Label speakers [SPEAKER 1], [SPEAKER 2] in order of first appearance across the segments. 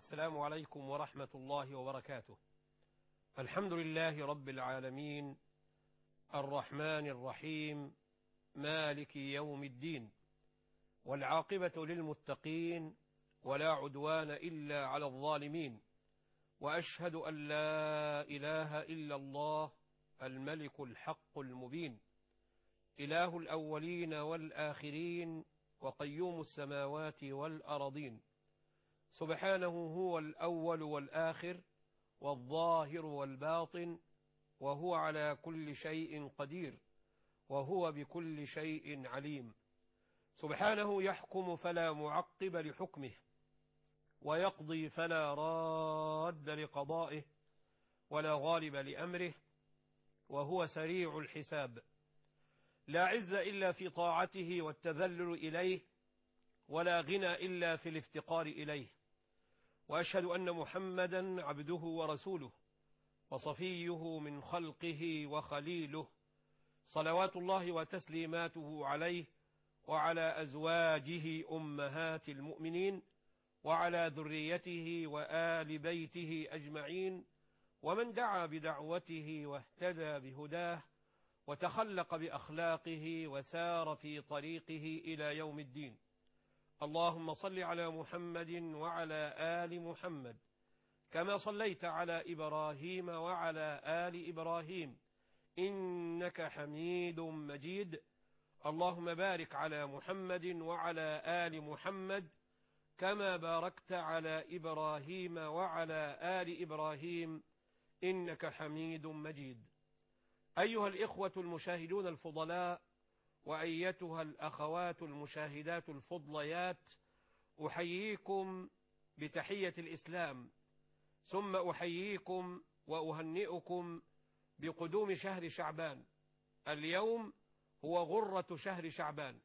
[SPEAKER 1] السلام عليكم ورحمة الله وبركاته. الحمد لله رب العالمين، الرحمن الرحيم، مالك يوم الدين، والعاقبة للمتقين، ولا عدوان إلا على الظالمين، وأشهد أن لا إله إلا الله الملك الحق المبين، إله الأولين والآخرين، وقيوم السماوات والأرضين، سبحانه هو الأول والآخر والظاهر والباطن، وهو على كل شيء قدير، وهو بكل شيء عليم. سبحانه يحكم فلا معقب لحكمه، ويقضي فلا راد لقضائه، ولا غالب لأمره، وهو سريع الحساب. لا عز إلا في طاعته والتذلل إليه، ولا غنى إلا في الافتقار إليه. وأشهد أن محمدا عبده ورسوله، وصفيه من خلقه وخليله، صلوات الله وتسليماته عليه وعلى أزواجه أمهات المؤمنين، وعلى ذريته وآل بيته أجمعين، ومن دعا بدعوته واهتدى بهداه وتخلق بأخلاقه وسار في طريقه إلى يوم الدين. اللهم صل على محمد وعلى آل محمد كما صليت على إبراهيم وعلى آل إبراهيم إنك حميد مجيد. اللهم بارك على محمد وعلى آل محمد كما باركت على إبراهيم وعلى آل إبراهيم إنك حميد مجيد. أيها الإخوة المشاهدون الفضلاء، وأيتها الأخوات المشاهدات الفضليات، أحييكم بتحية الإسلام، ثم أحييكم وأهنئكم بقدوم شهر شعبان. اليوم هو غرة شهر شعبان،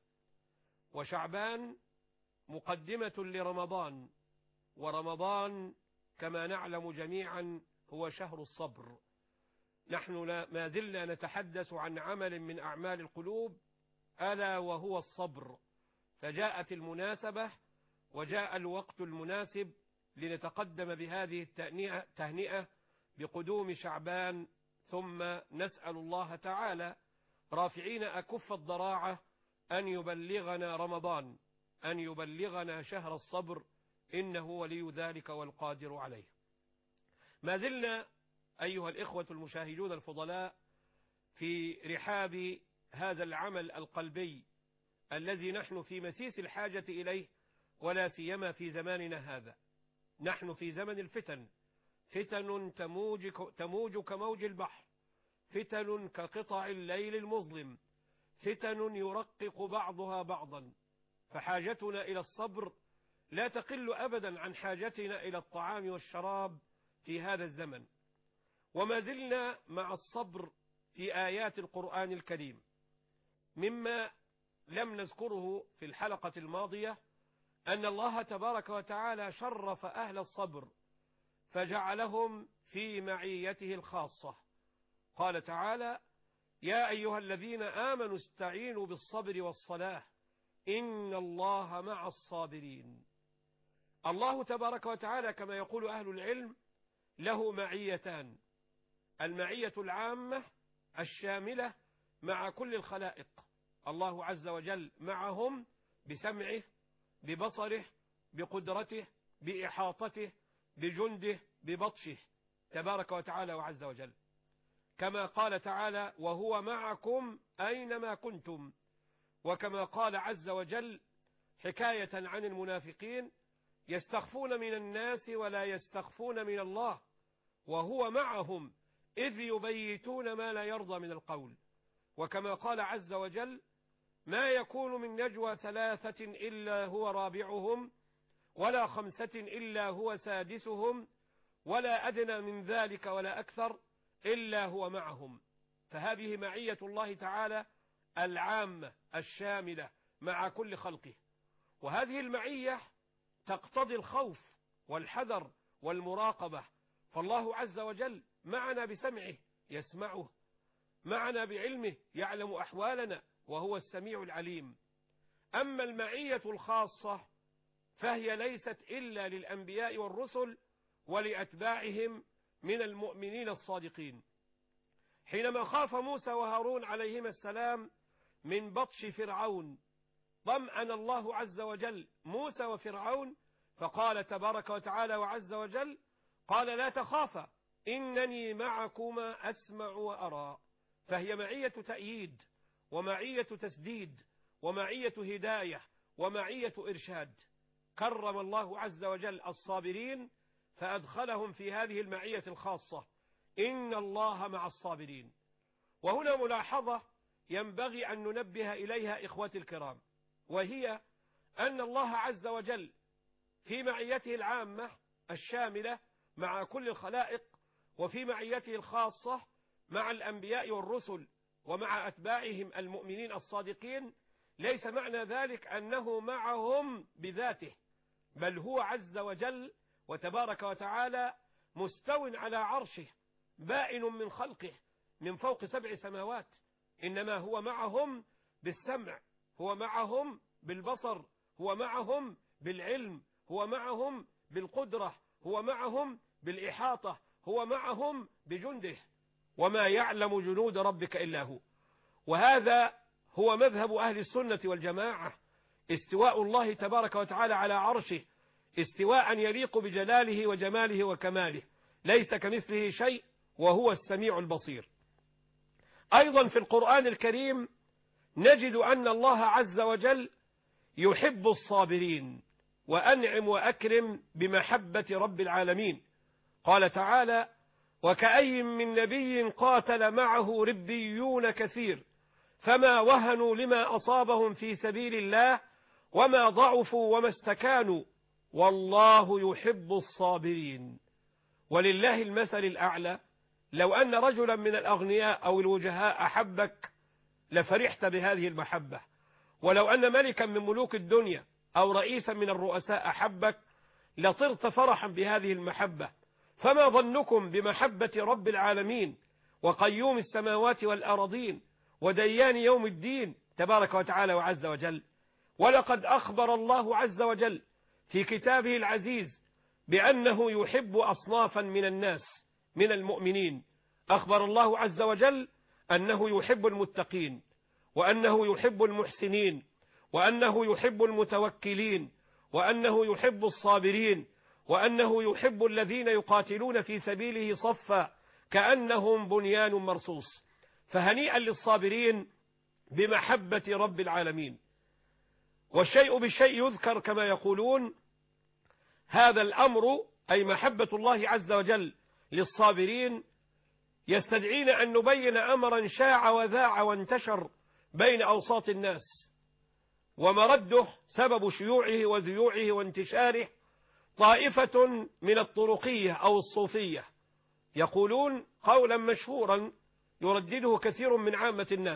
[SPEAKER 1] وشعبان مقدمة لرمضان، ورمضان كما نعلم جميعا هو شهر الصبر. نحن ما زلنا نتحدث عن عمل من أعمال القلوب، ألا وهو الصبر. فجاءت المناسبة وجاء الوقت المناسب لنتقدم بهذه التهنئة بقدوم شعبان، ثم نسأل الله تعالى رافعين أكف الضراعة أن يبلغنا رمضان، أن يبلغنا شهر الصبر، إنه ولي ذلك والقادر عليه. ما زلنا أيها الإخوة المشاهدون الفضلاء في رحاب هذا العمل القلبي الذي نحن في مسيس الحاجة إليه، ولا سيما في زماننا هذا. نحن في زمن الفتن، فتن تموج كموج البحر، فتن كقطع الليل المظلم، فتن يرقق بعضها بعضا. فحاجتنا إلى الصبر لا تقل أبدا عن حاجتنا إلى الطعام والشراب في هذا الزمن. وما زلنا مع الصبر في آيات القرآن الكريم. مما لم نذكره في الحلقة الماضية أن الله تبارك وتعالى شرف أهل الصبر فجعلهم في معيته الخاصة. قال تعالى: يا أيها الذين آمنوا استعينوا بالصبر والصلاة إن الله مع الصابرين. الله تبارك وتعالى كما يقول أهل العلم له معيتان: المعية العامة الشاملة مع كل الخلائق، الله عز وجل معهم بسمعه، ببصره، بقدرته، بإحاطته، بجنده، ببطشه تبارك وتعالى وعز وجل، كما قال تعالى: وهو معكم أينما كنتم. وكما قال عز وجل حكاية عن المنافقين: يستخفون من الناس ولا يستخفون من الله وهو معهم إذ يبيتون ما لا يرضى من القول. وكما قال عز وجل: ما يكون من نجوى ثلاثة إلا هو رابعهم، ولا خمسة إلا هو سادسهم، ولا أدنى من ذلك ولا أكثر إلا هو معهم. فهذه معية الله تعالى العامة الشاملة مع كل خلقه. وهذه المعية تقتضي الخوف والحذر والمراقبة. فالله عز وجل معنا بسمعه يسمعه، معنا بعلمه يعلم أحوالنا وهو السميع العليم. أما المعية الخاصة فهي ليست إلا للأنبياء والرسل ولأتباعهم من المؤمنين الصادقين. حينما خاف موسى وهارون عليهما السلام من بطش فرعون، طمأن الله عز وجل موسى وفرعون، فقال تبارك وتعالى وعز وجل: قال لا تخافا إنني معكما أسمع وأرى. فهي معية تأييد، ومعية تسديد، ومعية هداية، ومعية إرشاد. كرم الله عز وجل الصابرين فأدخلهم في هذه المعية الخاصة: إن الله مع الصابرين. وهنا ملاحظة ينبغي أن ننبه إليها إخوتي الكرام، وهي أن الله عز وجل في معيته العامة الشاملة مع كل الخلائق، وفي معيته الخاصة مع الأنبياء والرسل ومع أتباعهم المؤمنين الصادقين، ليس معنى ذلك أنه معهم بذاته، بل هو عز وجل وتبارك وتعالى مستو على عرشه، بائن من خلقه من فوق 7 سماوات. إنما هو معهم بالسمع، هو معهم بالبصر، هو معهم بالعلم، هو معهم بالقدرة، هو معهم بالإحاطة، هو معهم بجنده. وما يعلم جنود ربك إلا هو. وهذا هو مذهب أهل السنة والجماعة: استواء الله تبارك وتعالى على عرشه استواء يليق بجلاله وجماله وكماله، ليس كمثله شيء وهو السميع البصير. أيضا في القرآن الكريم نجد أن الله عز وجل يحب الصابرين، وأنعم وأكرم بمحبة رب العالمين. قال تعالى: وكأي من نبي قاتل معه ربيون كثير فما وهنوا لما أصابهم في سبيل الله وما ضعفوا وما استكانوا والله يحب الصابرين. ولله المثل الأعلى: لو أن رجلا من الأغنياء أو الوجهاء أحبك لفرحت بهذه المحبة، ولو أن ملكا من ملوك الدنيا أو رئيسا من الرؤساء أحبك لطرت فرحا بهذه المحبة. فما ظنكم بمحبة رب العالمين وقيوم السماوات والأرضين وديان يوم الدين تبارك وتعالى وعز وجل؟ ولقد أخبر الله عز وجل في كتابه العزيز بأنه يحب أصنافا من الناس من المؤمنين. أخبر الله عز وجل أنه يحب المتقين، وأنه يحب المحسنين، وأنه يحب المتوكلين، وأنه يحب الصابرين، وأنه يحب الذين يقاتلون في سبيله صفا كأنهم بنيان مرصوص. فهنيئا للصابرين بمحبة رب العالمين. والشيء بالشيء يذكر كما يقولون. هذا الأمر أي محبة الله عز وجل للصابرين يستدعينا أن نبين أمرا شاع وذاع وانتشر بين أوساط الناس، ومرده سبب شيوعه وذيوعه وانتشاره طائفة من الطرقية أو الصوفية، يقولون قولا مشهورا يردده كثير من عامة الناس،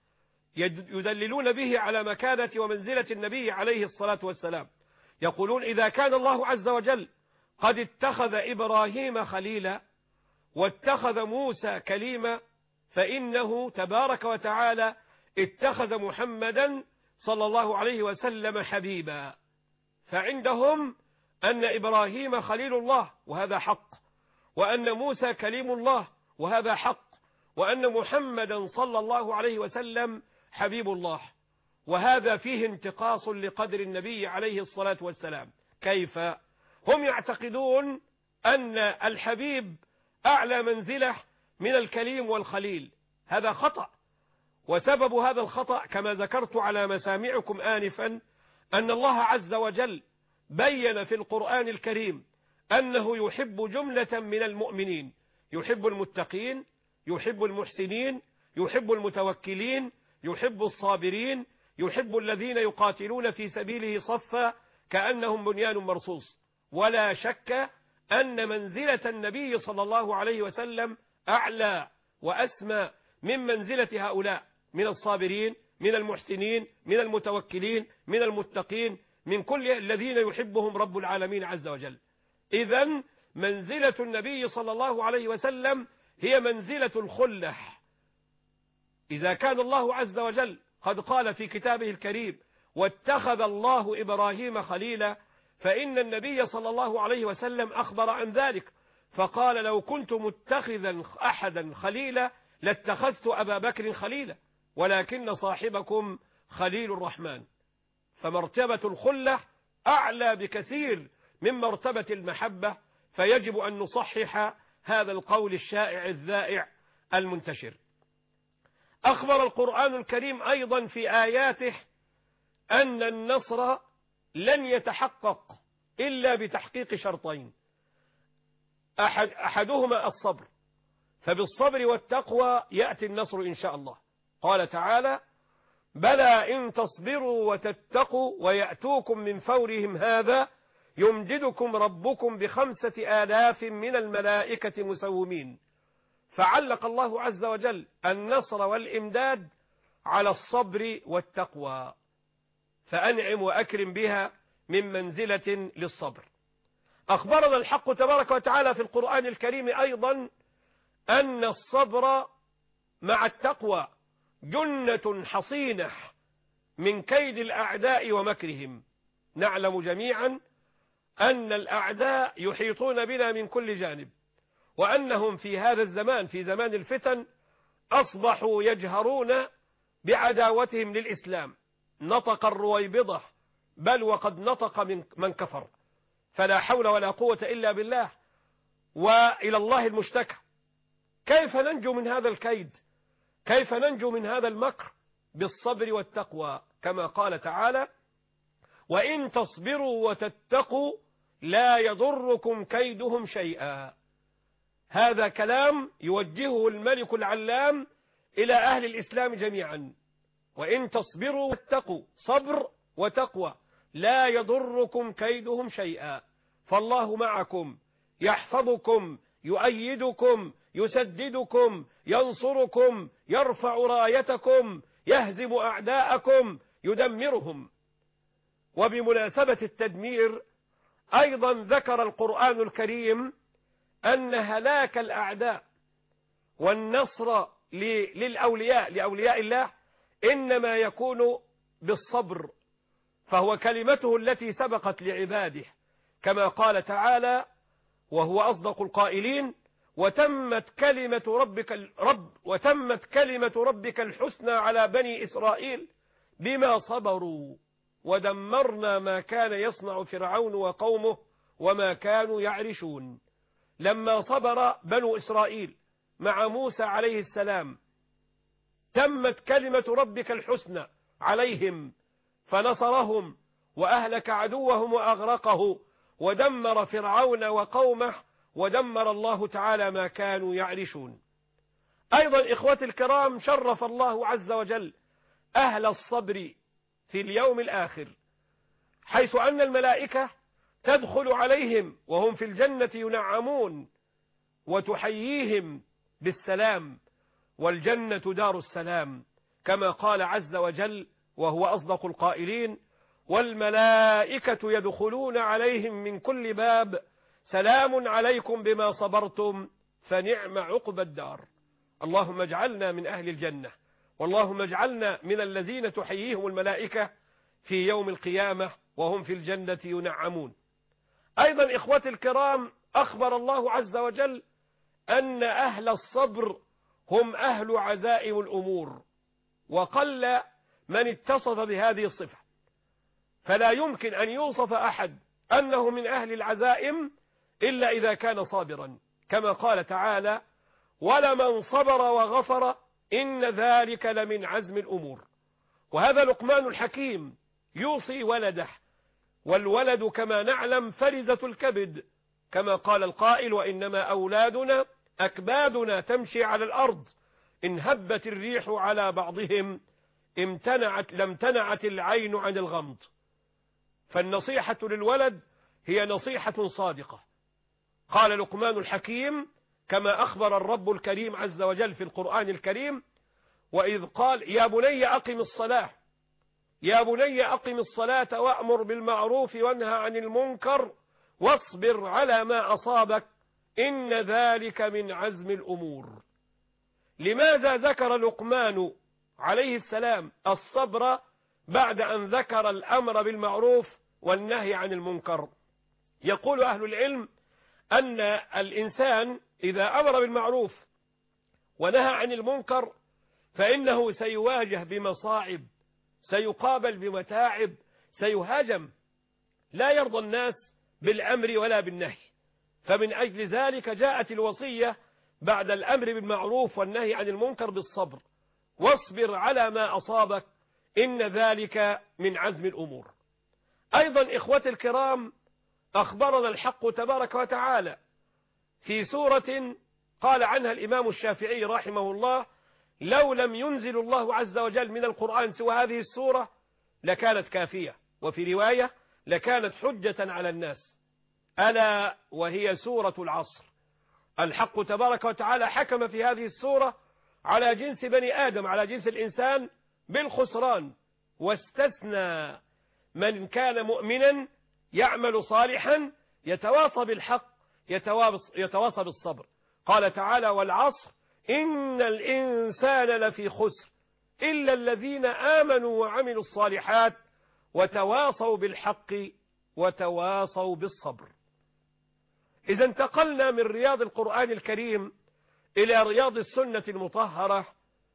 [SPEAKER 1] يدللون به على مكانة ومنزلة النبي عليه الصلاة والسلام. يقولون: إذا كان الله عز وجل قد اتخذ إبراهيم خليلا واتخذ موسى كليما، فإنه تبارك وتعالى اتخذ محمدا صلى الله عليه وسلم حبيبا. فعندهم أن إبراهيم خليل الله وهذا حق، وأن موسى كليم الله وهذا حق، وأن محمدا صلى الله عليه وسلم حبيب الله، وهذا فيه انتقاص لقدر النبي عليه الصلاة والسلام. كيف؟ هم يعتقدون أن الحبيب أعلى منزلة من الكليم والخليل. هذا خطأ، وسبب هذا الخطأ كما ذكرت على مسامعكم آنفا أن الله عز وجل بين في القرآن الكريم أنه يحب جملة من المؤمنين: يحب المتقين، يحب المحسنين، يحب المتوكلين، يحب الصابرين، يحب الذين يقاتلون في سبيله صفا كأنهم بنيان مرصوص. ولا شك أن منزلة النبي صلى الله عليه وسلم أعلى وأسمى من منزلة هؤلاء من الصابرين، من المحسنين، من المتوكلين، من المتقين، من كل الذين يحبهم رب العالمين عز وجل. إذن منزلة النبي صلى الله عليه وسلم هي منزلة الخلة. إذا كان الله عز وجل قد قال في كتابه الكريم: واتخذ الله إبراهيم خليلا، فإن النبي صلى الله عليه وسلم أخبر عن ذلك فقال لو كنت متخذا أحدا خليلا لاتخذت أبا بكر خليلا ولكن صاحبكم خليل الرحمن. فمرتبة الخلة أعلى بكثير من مرتبة المحبة، فيجب أن نصحح هذا القول الشائع الذائع المنتشر. أخبر القرآن الكريم أيضا في آياته أن النصر لن يتحقق إلا بتحقيق شرطين، أحدهما الصبر، فبالصبر والتقوى يأتي النصر إن شاء الله. قال تعالى بلى إن تصبروا وتتقوا ويأتوكم من فورهم هذا يمددكم ربكم ب5,000 من الملائكة مسومين. فعلق الله عز وجل النصر والإمداد على الصبر والتقوى، فأنعم وأكرم بها من منزلة للصبر. أخبرنا الحق تبارك وتعالى في القرآن الكريم أيضا أن الصبر مع التقوى جنة حصينة من كيد الأعداء ومكرهم. نعلم جميعا أن الأعداء يحيطون بنا من كل جانب، وأنهم في هذا الزمان في زمان الفتن أصبحوا يجهرون بعداوتهم للإسلام. نطق الرويبضة بل وقد نطق من كفر، فلا حول ولا قوة إلا بالله وإلى الله المشتكى. كيف ننجو من هذا الكيد؟ كيف ننجو من هذا المكر؟ بالصبر والتقوى، كما قال تعالى وإن تصبروا وتتقوا لا يضركم كيدهم شيئا. هذا كلام يوجهه الملك العلام إلى أهل الإسلام جميعا. وإن تصبروا واتقوا، صبر وتقوى، لا يضركم كيدهم شيئا، فالله معكم يحفظكم يؤيدكم يسددكم ينصركم يرفع رايتكم يهزم أعداءكم يدمرهم. وبمناسبة التدمير أيضا ذكر القرآن الكريم أن هلاك الأعداء والنصر لأولياء الله إنما يكون بالصبر، فهو كلمته التي سبقت لعباده، كما قال تعالى وهو أصدق القائلين وتمت كلمة ربك الحسنى على بني إسرائيل بما صبروا ودمرنا ما كان يصنع فرعون وقومه وما كانوا يعرشون. لما صبر بنو إسرائيل مع موسى عليه السلام تمت كلمة ربك الحسنى عليهم فنصرهم وأهلك عدوهم وأغرقه ودمر فرعون وقومه ودمر الله تعالى ما كانوا يعرشون. أيضا إخوتي الكرام شرف الله عز وجل أهل الصبر في اليوم الآخر، حيث أن الملائكة تدخل عليهم وهم في الجنة ينعمون وتحييهم بالسلام، والجنة دار السلام، كما قال عز وجل وهو أصدق القائلين والملائكة يدخلون عليهم من كل باب سلام عليكم بما صبرتم فنعم عقبى الدار. اللهم اجعلنا من أهل الجنة، واللهم اجعلنا من الذين تحييهم الملائكة في يوم القيامة وهم في الجنة ينعمون. أيضا إخوتي الكرام أخبر الله عز وجل أن أهل الصبر هم أهل عزائم الأمور، وقل من اتصف بهذه الصفة، فلا يمكن أن يوصف أحد أنه من أهل العزائم إلا إذا كان صابرا، كما قال تعالى ولمن صبر وغفر إن ذلك لمن عزم الأمور. وهذا لقمان الحكيم يوصي ولده، والولد كما نعلم فرزة الكبد، كما قال القائل وإنما أولادنا أكبادنا تمشي على الأرض إن هبت الريح على بعضهم لامتنعت العين عن الغمض. فالنصيحة للولد هي نصيحة صادقة. قال لقمان الحكيم كما أخبر الرب الكريم عز وجل في القرآن الكريم وإذ قال يا بني أقم الصلاة يا بني أقم الصلاة وأمر بالمعروف وانهى عن المنكر واصبر على ما أصابك إن ذلك من عزم الأمور. لماذا ذكر لقمان عليه السلام الصبر بعد أن ذكر الأمر بالمعروف والنهي عن المنكر. يقول أهل العلم أن الإنسان إذا أمر بالمعروف ونهى عن المنكر فإنه سيواجه بمصاعب، سيقابل بمتاعب، سيهاجم، لا يرضى الناس بالأمر ولا بالنهي. فمن أجل ذلك جاءت الوصية بعد الأمر بالمعروف والنهي عن المنكر بالصبر، واصبر على ما أصابك إن ذلك من عزم الأمور. أيضا إخوتي الكرام، أخبرنا الحق تبارك وتعالى في سورة قال عنها الإمام الشافعي رحمه الله: لو لم ينزل الله عز وجل من القرآن سوى هذه السورة لكانت كافية، وفي رواية لكانت حجة على الناس، ألا وهي سورة العصر. الحق تبارك وتعالى حكم في هذه السورة على جنس بني آدم، على جنس الإنسان بالخسران، واستثنى من كان مؤمنا يعمل صالحا يتواصى بالحق يتواصى بالصبر. قال تعالى: والعصر إن الإنسان لفي خسر إلا الذين آمنوا وعملوا الصالحات وتواصوا بالحق وتواصوا بالصبر. إذا انتقلنا من رياض القرآن الكريم إلى رياض السنة المطهرة،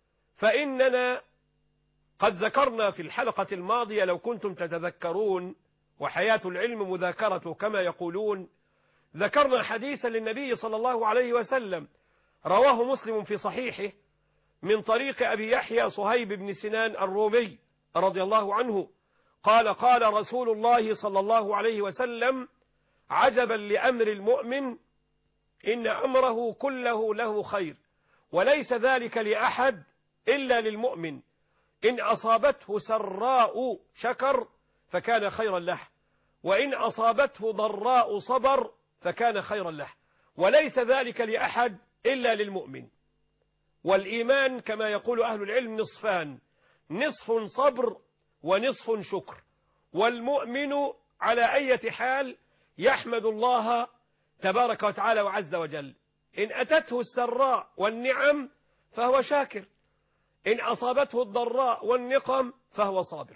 [SPEAKER 1] فإننا قد ذكرنا في الحلقة الماضية لو كنتم تتذكرون، وحياة العلم مذاكرة كما يقولون، ذكرنا حديثا للنبي صلى الله عليه وسلم رواه مسلم في صحيحه من طريق أبي يحيى صهيب بن سنان الرومي رضي الله عنه قال: قال رسول الله صلى الله عليه وسلم: عجبا لأمر المؤمن إن أمره كله له خير، وليس ذلك لأحد إلا للمؤمن، إن أصابته سراء شكر فكان خيرا له، وإن أصابته ضراء صبر فكان خيرا له، وليس ذلك لأحد إلا للمؤمن. والإيمان كما يقول أهل العلم نصفان: نصف صبر ونصف شكر. والمؤمن على أي حال يحمد الله تبارك وتعالى وعز وجل، إن أتته السراء والنعم فهو شاكر، إن أصابته الضراء والنقم فهو صابر.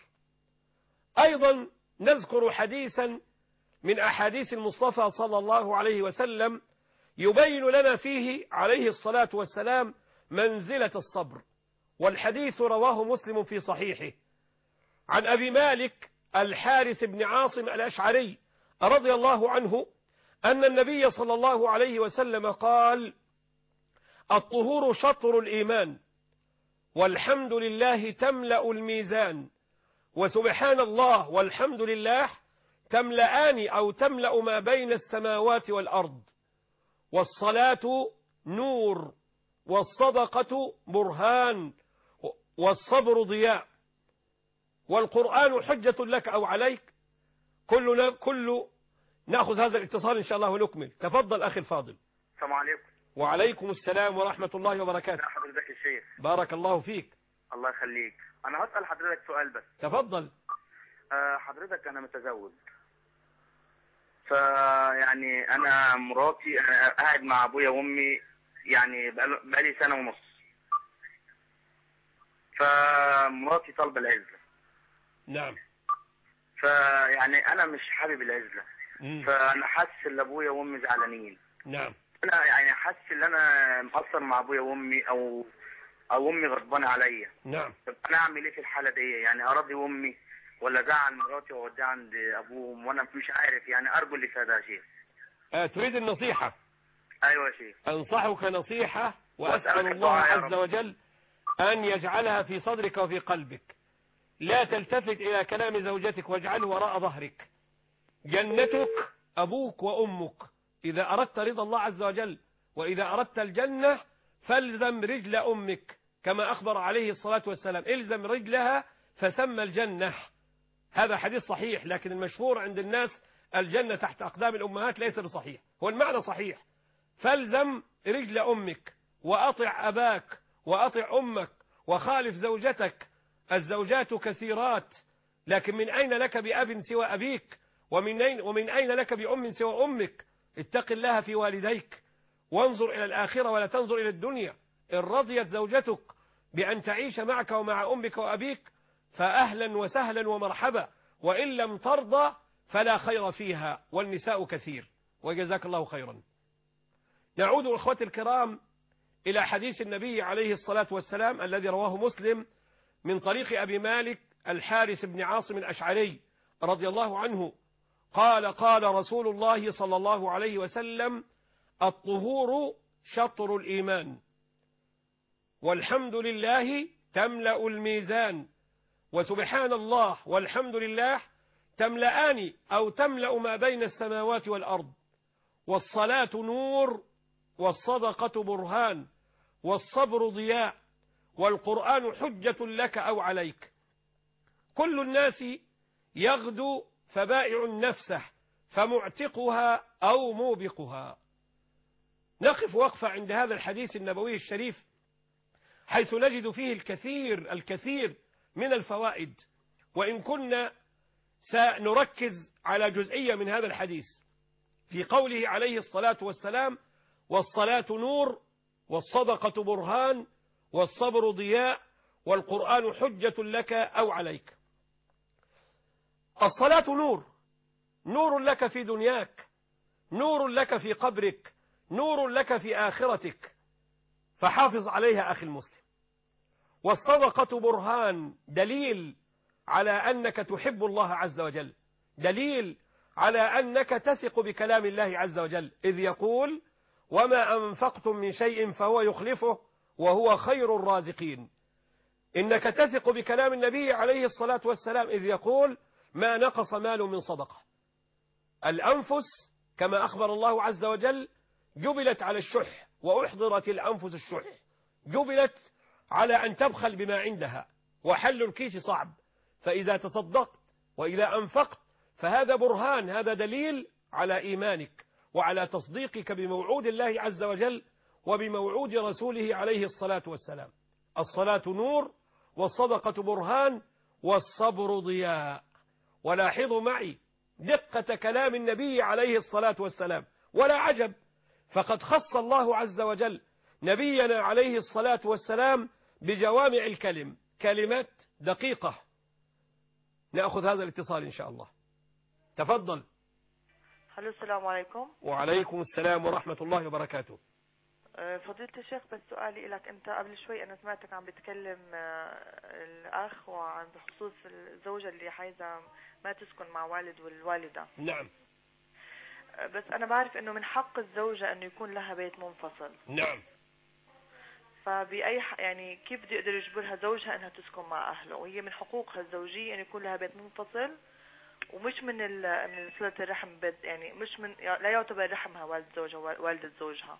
[SPEAKER 1] أيضا نذكر حديثا من أحاديث المصطفى صلى الله عليه وسلم يبين لنا فيه عليه الصلاة والسلام منزلة الصبر، والحديث رواه مسلم في صحيحه عن أبي مالك الحارث بن عاصم الأشعري رضي الله عنه أن النبي صلى الله عليه وسلم قال: الطهور شطر الإيمان، والحمد لله تملأ الميزان، وسبحان الله والحمد لله تملأان أو تملأ ما بين السماوات والأرض، والصلاة نور، والصدقة برهان، والصبر ضياء، والقرآن حجة لك أو عليك. كل نأخذ هذا الاتصال إن شاء الله ونكمل. تفضل أخي الفاضل.
[SPEAKER 2] السلام عليكم.
[SPEAKER 1] وعليكم السلام ورحمة الله وبركاته.
[SPEAKER 2] حضرتك الشيخ.
[SPEAKER 1] بارك الله فيك.
[SPEAKER 2] الله يخليك. أنا هسأل حضرتك سؤال بس.
[SPEAKER 1] تفضل.
[SPEAKER 2] حضرتك أنا متزوج، فيعني أنا مراتي أنا قاعد مع أبويا وأمي يعني بقالي سنة ونص، فمراتي طالبة العزلة.
[SPEAKER 1] نعم.
[SPEAKER 2] فيعني أنا مش حابب العزلة، فأنا حاسس إن أبويا وأمي زعلانين.
[SPEAKER 1] نعم.
[SPEAKER 2] أنا يعني حاسس إن أنا مقصر مع أبويا وأمي أو أمي غضبانة عليا.
[SPEAKER 1] نعم.
[SPEAKER 2] طب أنا أعمل إيه في الحالة دي؟ يعني أراضي أمي ولا زعل مراتي وأوديها عند أبوهم، وأنا مش عارف، يعني أرجو اللي فيها ده يا شيخ.
[SPEAKER 1] تريد النصيحة؟
[SPEAKER 2] أيوة يا شيخ.
[SPEAKER 1] أنصحك نصيحة وأسأل الله عز وجل أن يجعلها في صدرك وفي قلبك. لا تلتفت إلى كلام زوجتك واجعله وراء ظهرك. جنتك أبوك وأمك، إذا أردت رضا الله عز وجل وإذا أردت الجنة فالزم رجل أمك كما أخبر عليه الصلاة والسلام: إلزم رجلها فسمى الجنة. هذا حديث صحيح، لكن المشهور عند الناس الجنة تحت أقدام الأمهات ليس بصحيح. هو المعنى صحيح: فالزم رجل أمك وأطع أباك وأطع أمك وخالف زوجتك. الزوجات كثيرات، لكن من أين لك بأب سوى أبيك؟ ومن أين لك بأم سوى أمك؟ اتق الله في والديك وانظر إلى الآخرة ولا تنظر إلى الدنيا. إن رضيت زوجتك بأن تعيش معك ومع أمك وأبيك فأهلا وسهلا ومرحبا، وإن لم ترضى فلا خير فيها والنساء كثير. وجزاك الله خيرا. نعود أخوتي الكرام إلى حديث النبي عليه الصلاة والسلام الذي رواه مسلم من طريق أبي مالك الحارث بن عاصم الأشعري رضي الله عنه قال قال رسول الله صلى الله عليه وسلم: الطهور شطر الإيمان، والحمد لله تملأ الميزان، وسبحان الله والحمد لله تملأان أو تملأ ما بين السماوات والأرض، والصلاة نور، والصدقة برهان، والصبر ضياء، والقرآن حجة لك أو عليك. كل الناس يغدو فبائع نفسه فمعتقها أو موبقها. نقف وقفة عند هذا الحديث النبوي الشريف، حيث نجد فيه الكثير من الفوائد، وإن كنا سنركز على جزئية من هذا الحديث في قوله عليه الصلاة والسلام: والصلاة نور، والصدقة برهان، والصبر ضياء، والقرآن حجة لك أو عليك. الصلاة نور، نور لك في دنياك، نور لك في قبرك، نور لك في آخرتك، فحافظ عليها أخي المسلم. والصدقة برهان، دليل على أنك تحب الله عز وجل، دليل على أنك تثق بكلام الله عز وجل، إذ يقول: وما أنفقتم من شيء فهو يخلفه وهو خير الرازقين. إنك تثق بكلام النبي عليه الصلاة والسلام، إذ يقول: ما نقص مال من صدقة. الأنفس كما أخبر الله عز وجل جبلت على الشح، وأحضرت الأنفس الشح، جبلت على أن تبخل بما عندها، وحل الكيس صعب. فإذا تصدقت وإذا أنفقت فهذا برهان، هذا دليل على إيمانك وعلى تصديقك بموعود الله عز وجل وبموعود رسوله عليه الصلاة والسلام. الصلاة نور، والصدقة برهان، والصبر ضياء. ولاحظوا معي دقة كلام النبي عليه الصلاة والسلام، ولا عجب، فقد خص الله عز وجل نبينا عليه الصلاة والسلام بجوامع الكلم، كلمات دقيقة. نأخذ هذا الاتصال إن شاء الله. تفضل.
[SPEAKER 3] الو، السلام عليكم.
[SPEAKER 1] وعليكم السلام ورحمة الله وبركاته.
[SPEAKER 3] فضيلة الشيخ، بس سؤالي لك، أنت قبل شوي أنا سمعتك عم بتكلم الأخ وعن بخصوص الزوجة اللي عايزة ما تسكن مع والد والوالدة.
[SPEAKER 1] نعم.
[SPEAKER 3] بس أنا بعرف إنه من حق الزوجة إنه يكون لها بيت منفصل.
[SPEAKER 1] نعم.
[SPEAKER 3] فبأي يعني كيف بده يقدر يجبرها زوجها إنها تسكن مع أهله، وهي من حقوقها الزوجية إن يكون لها بيت منفصل، ومش من صلة الرحم، يعني مش من، لا يعتبر رحمها والد زوجها والدة زوجها.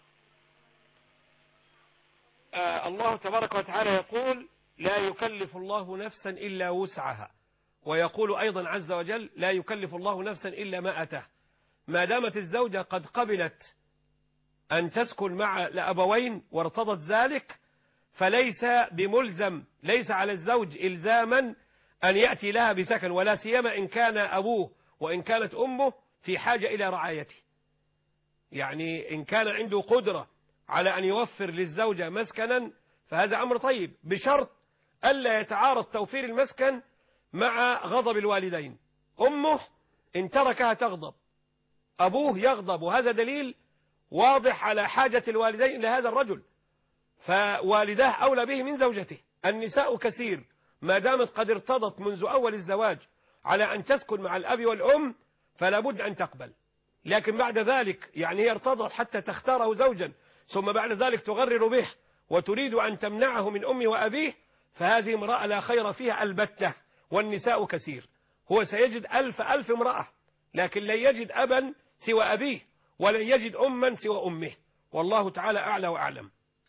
[SPEAKER 1] الله تبارك وتعالى يقول: لا يكلف الله نفسا إلا وسعها، ويقول أيضا عز وجل: لا يكلف الله نفسا إلا ما أتاه. ما دامت الزوجة قد قبلت أن تسكن مع الأبوين وارتضت ذلك، فليس بملزم، ليس على الزوج إلزاما أن يأتي لها بسكن، ولا سيما إن كان أبوه وإن كانت أمه في حاجة إلى رعايته. يعني إن كان عنده قدرة على أن يوفر للزوجة مسكنا فهذا أمر طيب، بشرط ألا يتعارض توفير المسكن مع غضب الوالدين. أمه إن تركها تغضب، أبوه يغضب، وهذا دليل واضح على حاجة الوالدين إلى هذا الرجل، فوالداه أولى به من زوجته. النساء كثير ما دامت قد ارتضت منذ أول الزواج على أن تسكن مع الأب والأم فلا بد أن تقبل، لكن بعد ذلك يعني هي ارتضت حتى تختاره زوجا، ثم بعد ذلك تغرر به وتريد أن تمنعه من أمه وأبيه، فهذه امرأة لا خير فيها البتة. والنساء كثير، هو سيجد ألف امرأة، لكن لن يجد أبا سوى أبيه، ولن يجد أما سوى أمه، والله تعالى أعلى وأعلم.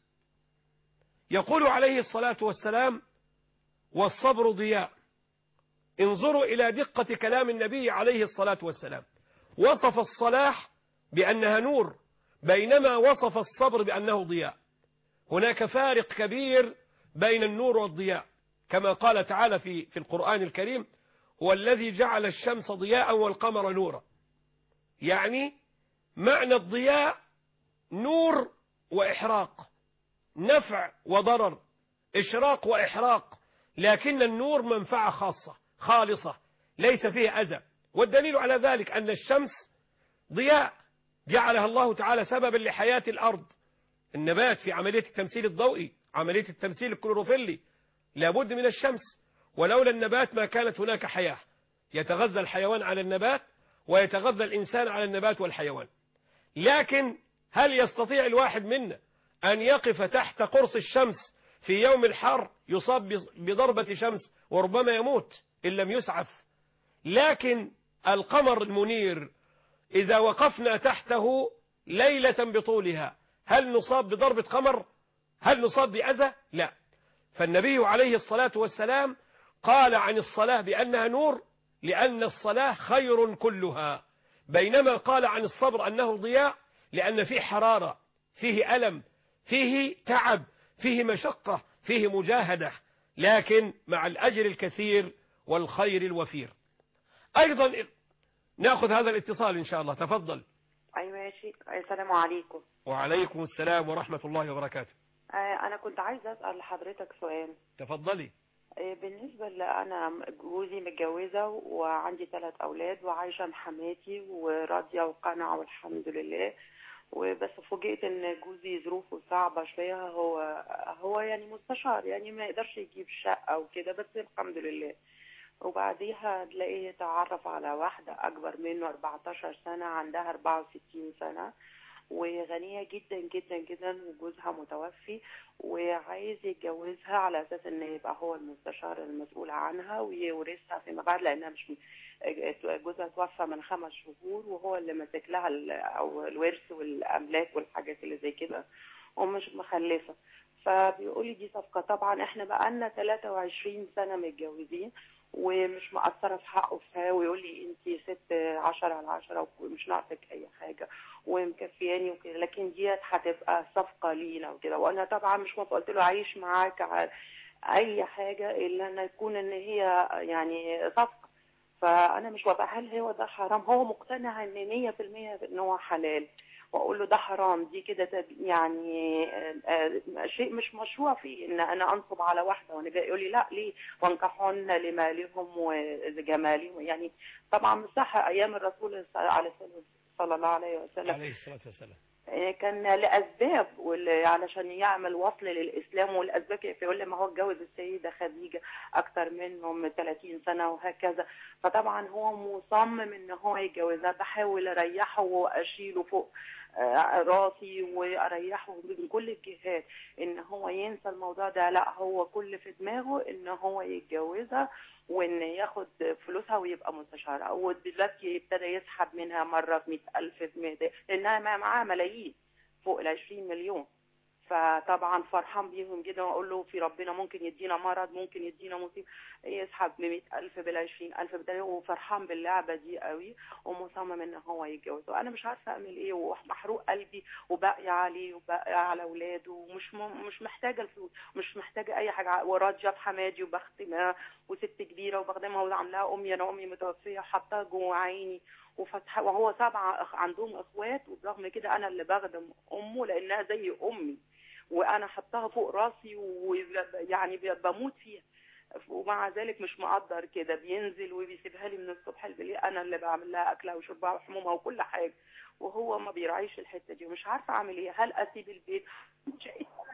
[SPEAKER 1] يقول عليه الصلاة والسلام: والصبر ضياء. انظروا إلى دقة كلام النبي عليه الصلاة والسلام، وصف الصلاح بأنها نور، بينما وصف الصبر بأنه ضياء. هناك فارق كبير بين النور والضياء، كما قال تعالى في القرآن الكريم: والذي جعل الشمس ضياء والقمر نورا. يعني معنى الضياء نور وإحراق، نفع وضرر، إشراق وإحراق، لكن النور منفعة خاصة خالصة ليس فيه أذى، والدليل على ذلك أن الشمس ضياء جعلها الله تعالى سببا لحياة الأرض. النبات في عملية التمثيل الضوئي، عملية التمثيل الكلوروفيلي، لابد من الشمس، ولولا النبات ما كانت هناك حياة. يتغذى الحيوان على النبات ويتغذى الإنسان على النبات والحيوان. لكن هل يستطيع الواحد منا أن يقف تحت قرص الشمس في يوم الحر يصاب بضربة شمس وربما يموت إن لم يسعف؟ لكن القمر المنير إذا وقفنا تحته ليلة بطولها هل نصاب بضربة قمر؟ هل نصاب بأذى؟ لا. فالنبي عليه الصلاة والسلام قال عن الصلاة بأنها نور لأن الصلاة خير كلها، بينما قال عن الصبر أنه ضياء لأن فيه حرارة، فيه ألم، فيه تعب، فيه مشقة، فيه مجاهدة، لكن مع الأجر الكثير والخير الوفير. أيضا نأخذ هذا الاتصال إن شاء الله. تفضل.
[SPEAKER 4] أي ماشي. السلام عليكم.
[SPEAKER 1] وعليكم السلام ورحمة الله وبركاته.
[SPEAKER 4] أنا كنت عايزة أسأل حضرتك سؤال.
[SPEAKER 1] تفضلي.
[SPEAKER 4] بالنسبة أنا جوزي متجوزة وعندي 3 أولاد وعايشة مع حماتي وراضية وقانعة والحمد لله، وبس فوجئت إن جوزي ظروفه صعبة شوية. هو يعني مستشار، يعني ما يقدرش يجيب شقة وكده، بس الحمد لله. وبعديها تلاقيه تعرف على واحدة أكبر منه 14 سنة، عندها 64 سنة وغنية جدا جدا جدا، وجوزها متوفي وعايز يتجوزها على أساس إن يبقى هو المستشار المسؤول عنها ويورثها فيما بعد، لأنها مش جوزها توفى من 5 شهور وهو اللي ماسك لها أو الورث والأملاك والحاجات اللي زي كده، ومش مخلفة. فبيقول لي دي صفقة. طبعا احنا بقالنا 23 سنة متجوزين ومش مقصرة في حقه فيها، ويقول لي انتي ست 10/10 ومش ناقصك اي حاجة ومكفياني وكده، لكن ديت هتبقى صفقة لينا وكده. وانا طبعا مش موافقة، قلت له عايش معاك على اي حاجة الا ان يكون ان هي يعني صفقة. فانا مش موافقة. هل هو ده حرام؟ هو مقتنع ان 100% ان هو حلال، واقول له ده حرام. دي كده يعني شيء مش مشروع فيه ان انا انصب على واحده وانا جاي. يقول لي لا، ليه؟ وانكحهن لمالهم وجمالهم. يعني طبعا مش صح. ايام الرسول صلى الله عليه وسلم
[SPEAKER 1] عليه الصلاة والسلام
[SPEAKER 4] كان لأسباب علشان يعمل وصل للإسلام، والأسباب يقول لي ما هو اتجوز السيدة خديجة أكتر منهم 30 سنة وهكذا. فطبعا هو مصمم إن هو يتجوزها. بحاول أريحه وأشيله فوق راسي وأريحه من كل الجهات إن هو ينسى الموضوع ده. لا، هو كل في دماغه إن هو يتجوزها وإن ياخد فلوسها ويبقى مستشار. ودلوقتي ابتدى يسحب منها مرة ب 100,000 في 100، لأنها معاها ملايين فوق 20 مليون. فطبعا فرحان بيهم جدا، واقول له في ربنا ممكن يدينا مرض، ممكن يدينا مصيبه، يسحب ب 100,000 بال 20,000 وفرحان باللعبه دي قوي ومصمم ان هو يتجوز. وانا مش عارفه اعمل ايه، ومحروق قلبي وباقي عليه وباقي على اولاده، ومش مش محتاجه الفلوس، مش محتاجه اي حاجه، وراضيه بحمادي وبخدمها وست كبيره وبخدمها وعاملاها امي. انا امي متوفيه حطاها جوه عيني وفتح، وهو 7 عندهم اخوات، وبرغم كده انا اللي بخدم امه لانها زي امي، وانا حطها فوق راسي ويعني بموت فيها. ومع ذلك مش مقدر كده، بينزل وبيسيبها لي من الصبح للليل، انا اللي بعمل لها اكلها وشربها وحمومها وكل حاجه، وهو ما بيراعيش الحته دي. ومش عارفه اعمل ايه. هل اسيب البيت؟ مش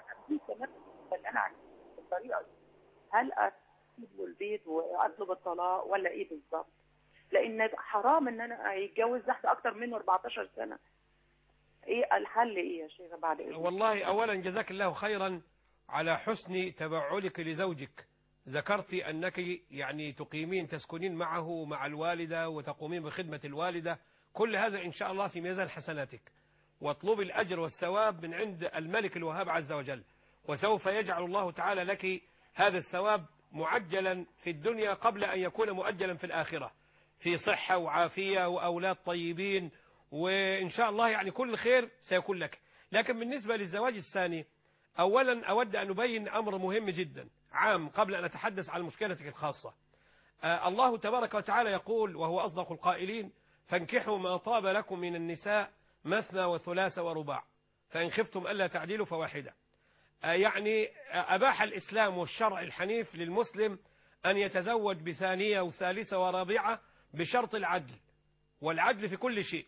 [SPEAKER 4] انا بالطريقه دي. هل اسيب له البيت واطلب الطلاق ولا ايه بالظبط؟ لان حرام ان انا يتجوز تحت اكتر منه 14 سنه. ايه الحل؟ ايه يا شيخ بعد اذنك؟
[SPEAKER 1] والله أولا جزاك الله خيرا على حسن تبعلك لزوجك. ذكرت أنك يعني تقيمين تسكنين معه ومع الوالدة وتقومين بخدمة الوالدة، كل هذا إن شاء الله في ميزان حسناتك، واطلب الأجر والثواب من عند الملك الوهاب عز وجل، وسوف يجعل الله تعالى لك هذا الثواب معجلا في الدنيا قبل أن يكون مؤجلا في الآخرة، في صحة وعافية وأولاد طيبين، وإن شاء الله يعني كل خير سيكون لك. لكن بالنسبة للزواج الثاني، أولا أود أن أبين أمر مهم جدا عام قبل أن أتحدث عن مشكلتك الخاصة. الله تبارك وتعالى يقول وهو أصدق القائلين: فانكحوا ما طاب لكم من النساء مثنى وثلاث ورباع فإن خفتم ألا تعدلوا فواحدة. يعني أباح الإسلام والشرع الحنيف للمسلم أن يتزوج بثانية وثالثة ورابعة بشرط العدل، والعدل في كل شيء.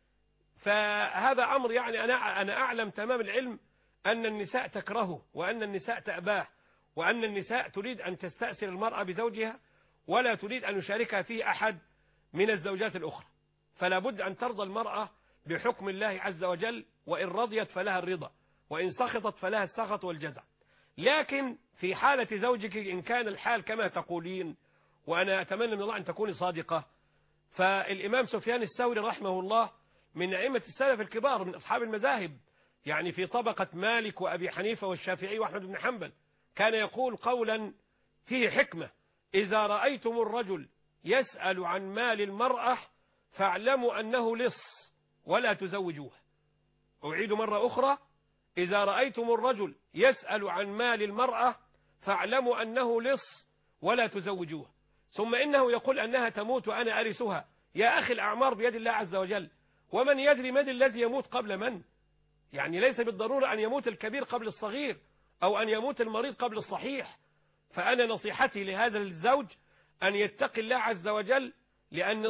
[SPEAKER 1] فهذا أمر يعني أنا أعلم تمام العلم أن النساء تكرهه، وأن النساء تأباه، وأن النساء تريد أن تستأثر المرأة بزوجها ولا تريد أن يشاركها فيه أحد من الزوجات الأخرى. فلا بد أن ترضى المرأة بحكم الله عز وجل، وإن رضيت فلها الرضا، وإن سخطت فلها السخط والجزع. لكن في حالة زوجك إن كان الحال كما تقولين، وأنا أتمنى من الله أن تكوني صادقة، فالإمام سفيان الثوري رحمه الله من أئمة السلف الكبار من أصحاب المذاهب، يعني في طبقة مالك وأبي حنيفة والشافعي وأحمد بن حنبل، كان يقول قولا فيه حكمة: إذا رأيتم الرجل يسأل عن مال المرأة فاعلموا أنه لص ولا تزوجوه. أعيد مرة أخرى: إذا رأيتم الرجل يسأل عن مال المرأة فاعلموا أنه لص ولا تزوجوه. ثم إنه يقول أنها تموت وأنا أرثها. يا أخي، الأعمار بيد الله عز وجل، ومن يدري من الذي يموت قبل من؟ يعني ليس بالضرورة أن يموت الكبير قبل الصغير، أو أن يموت المريض قبل الصحيح. فأنا نصيحتي لهذا الزوج أن يتقي الله عز وجل، لأن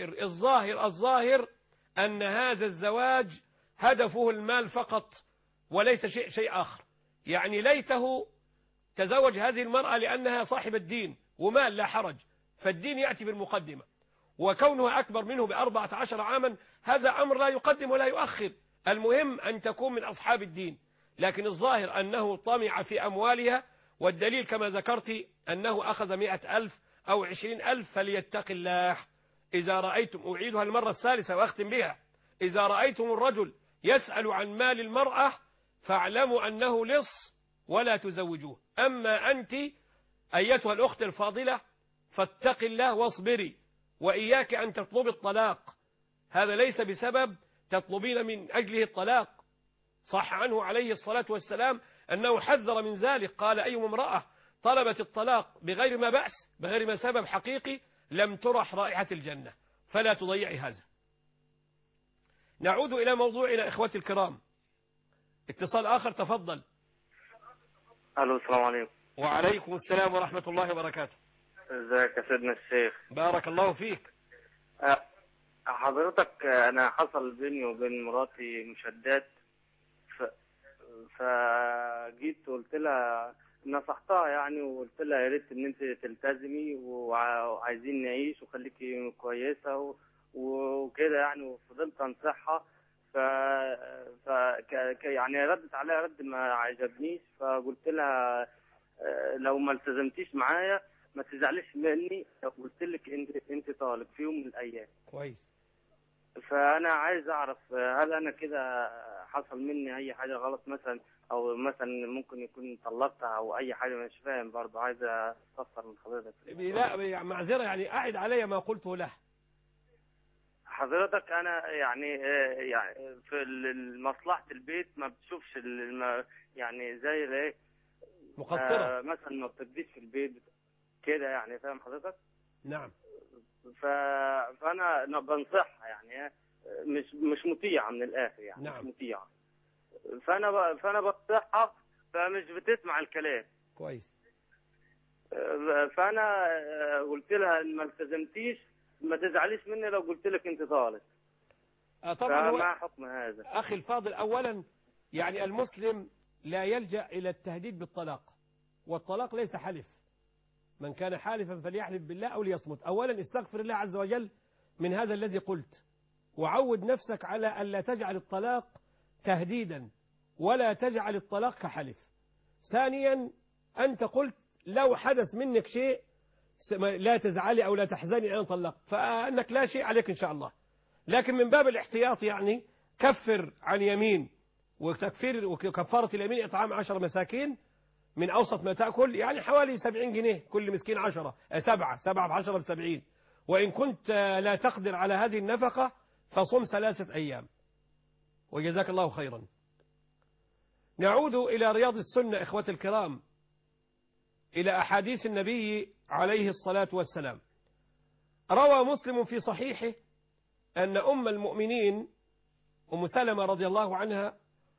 [SPEAKER 1] الظاهر أن هذا الزواج هدفه المال فقط وليس شيء آخر. يعني ليته تزوج هذه المرأة لأنها صاحب الدين ومال، لا حرج، فالدين يأتي بالمقدمة، وكونها أكبر منه ب14 عاما هذا أمر لا يقدم ولا يؤخر، المهم أن تكون من أصحاب الدين. لكن الظاهر أنه طمع في أموالها، والدليل كما ذكرت أنه أخذ 100,000 أو 20,000، فليتق الله. إذا رأيتم، أعيدها المرة الثالثة وأختم بها: إذا رأيتم الرجل يسأل عن مال المرأة فاعلموا أنه لص ولا تزوجوه. أما أنت أيتها الأخت الفاضلة فاتق الله واصبري، وإياك أن تطلب الطلاق، هذا ليس بسبب تطلبين من أجله الطلاق. صح عنه عليه الصلاة والسلام أنه حذر من ذلك، قال: أي امرأة طلبت الطلاق بغير ما بأس، بغير ما سبب حقيقي، لم ترح رائحة الجنة. فلا تضيعي هذا. نعود إلى موضوعنا إخوتي الكرام. اتصال آخر، تفضل.
[SPEAKER 2] الو، السلام عليكم.
[SPEAKER 1] وعليكم السلام ورحمة الله وبركاته.
[SPEAKER 2] ازيك يا سيدنا الشيخ؟
[SPEAKER 1] بارك الله فيك.
[SPEAKER 2] حضرتك انا حصل بيني وبين مراتي مشادات، فجيت قلت لها، نصحتها يعني، وقلت لها يا ريت ان انت تلتزمي وعايزين نعيش وخليكي كويسه وكده يعني، وفضلت انصحها. يعني ردت عليها رد ما عجبنيش، فقلت لها لو ما التزمتيش معايا ما تزعليش مني لو قلت لك انت طالق في يوم من الايام.
[SPEAKER 1] كويس.
[SPEAKER 2] فانا عايز اعرف هل انا كده حصل مني اي حاجه غلط مثلا، او مثلا ممكن يكون طلقتها او اي حاجه، مش فاهم برضه، عايز استفسر من حضرتك.
[SPEAKER 1] لا معذره، يعني أعد علي ما قلته له.
[SPEAKER 2] حضرتك انا يعني في مصلحه البيت ما بتشوفش يعني زي الايه،
[SPEAKER 1] مقصره
[SPEAKER 2] مثلا ما بتقضيش في البيت كده يعني، فاهم حضرتك؟
[SPEAKER 1] نعم.
[SPEAKER 2] فانا بنصحها يعني، مش مطيعه من الاخر يعني.
[SPEAKER 1] نعم.
[SPEAKER 2] مش مطيعه. فانا بنصحها فمش بتسمع الكلام.
[SPEAKER 1] كويس.
[SPEAKER 2] فانا قلت لها ان ما التزمتيش ما تزعليش مني لو قلت لك انت طالق.
[SPEAKER 1] طبعا.
[SPEAKER 2] ما حكم هذا؟
[SPEAKER 1] أخي الفاضل، أولا يعني المسلم لا يلجأ إلى التهديد بالطلاق، والطلاق ليس حلف. من كان حالفا فليحلف بالله أو ليصمت. أولا استغفر الله عز وجل من هذا الذي قلت، وعود نفسك على أن لا تجعل الطلاق تهديدا ولا تجعل الطلاق كحلف. ثانيا أنت قلت لو حدث منك شيء لا تزعلي أو لا تحزني أن طلقت، فأنك لا شيء عليك إن شاء الله. لكن من باب الاحتياط يعني كفر عن يمين، وكفارة اليمين إطعام 10 مساكين من أوسط ما تأكل، يعني حوالي 70 جنيه كل مسكين 10، 7 ب10 ب70. وإن كنت لا تقدر على هذه النفقة فصم 3 أيام، وجزاك الله خيرا. نعود إلى رياض السنة إخوة الكرام، إلى أحاديث النبي عليه الصلاة والسلام. روى مسلم في صحيحه أن أم المؤمنين أم سلمة رضي الله عنها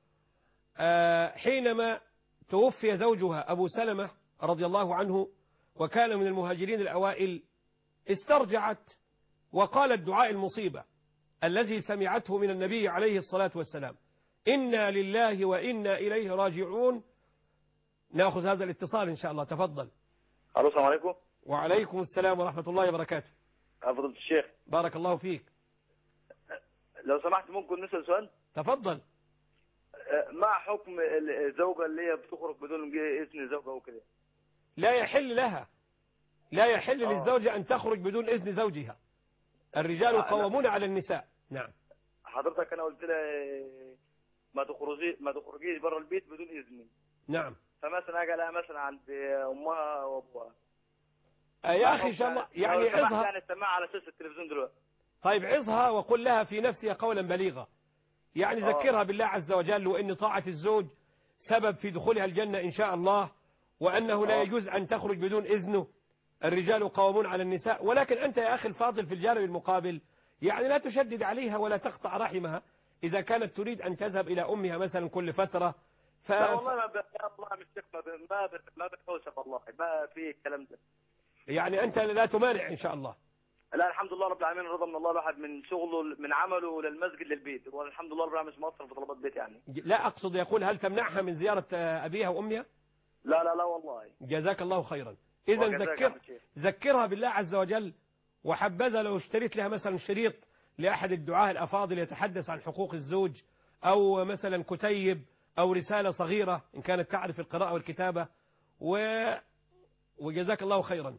[SPEAKER 1] حينما توفي زوجها أبو سلمة رضي الله عنه، وكان من المهاجرين الأوائل، استرجعت وقال الدعاء المصيبة الذي سمعته من النبي عليه الصلاة والسلام: إنا لله وإنا إليه راجعون. نأخذ هذا الاتصال إن شاء الله. تفضل.
[SPEAKER 5] الو، السلام عليكم.
[SPEAKER 1] وعليكم السلام ورحمة الله وبركاته.
[SPEAKER 5] فضيلة الشيخ،
[SPEAKER 1] بارك الله فيك.
[SPEAKER 5] لو سمحت ممكن نسأل سؤال؟
[SPEAKER 1] تفضل.
[SPEAKER 5] ما حكم الزوجة اللي هي بتخرج بدون إذن زوجها وكده؟
[SPEAKER 1] لا يحل لها، لا يحل للزوجة أن تخرج بدون إذن زوجها. الرجال قوامون على النساء. نعم.
[SPEAKER 5] حضرتك أنا قلت لها ما تخرجيش بره البيت بدون إذني.
[SPEAKER 1] نعم.
[SPEAKER 5] فمثلا أجي لها مثلا عند أمها وأبوها.
[SPEAKER 1] يا أخي إن شاء الله يعني عظها.
[SPEAKER 5] يعني السماعة على شاشة التلفزيون دلوقتي.
[SPEAKER 1] طيب عظها وقل لها في نفسها قولا بليغا، يعني ذكرها بالله عز وجل، وإن طاعة الزوج سبب في دخولها الجنة إن شاء الله، وأنه لا يجوز أن تخرج بدون إذنه. الرجال قوامون على النساء. ولكن أنت يا أخي الفاضل في الجانب المقابل يعني لا تشدد عليها ولا تقطع رحمها إذا كانت تريد أن تذهب إلى أمها مثلا كل فترة.
[SPEAKER 5] لا والله والله مش ما بتوسف والله، ما في الكلام ده.
[SPEAKER 1] يعني أنت لا تمانع إن شاء الله.
[SPEAKER 5] لا الحمد لله رب العالمين، رضا من الله. الواحد من شغله من عمله للمسجد للبيت، والحمد لله رب العالمين مش مقصر في طلبات بيت يعني.
[SPEAKER 1] لا أقصد يقول هل تمنعها من زيارة أبيها وأمها؟
[SPEAKER 5] لا والله.
[SPEAKER 1] جزاك الله خيرا. إذا ذكرها بالله عز وجل. وحبذا لو اشتريت لها مثلا شريط لأحد الدعاة الأفاضل يتحدث عن حقوق الزوج، أو مثلا كتيب أو رسالة صغيرة إن كانت تعرف القراءة والكتابة. وجزاك الله خيرا.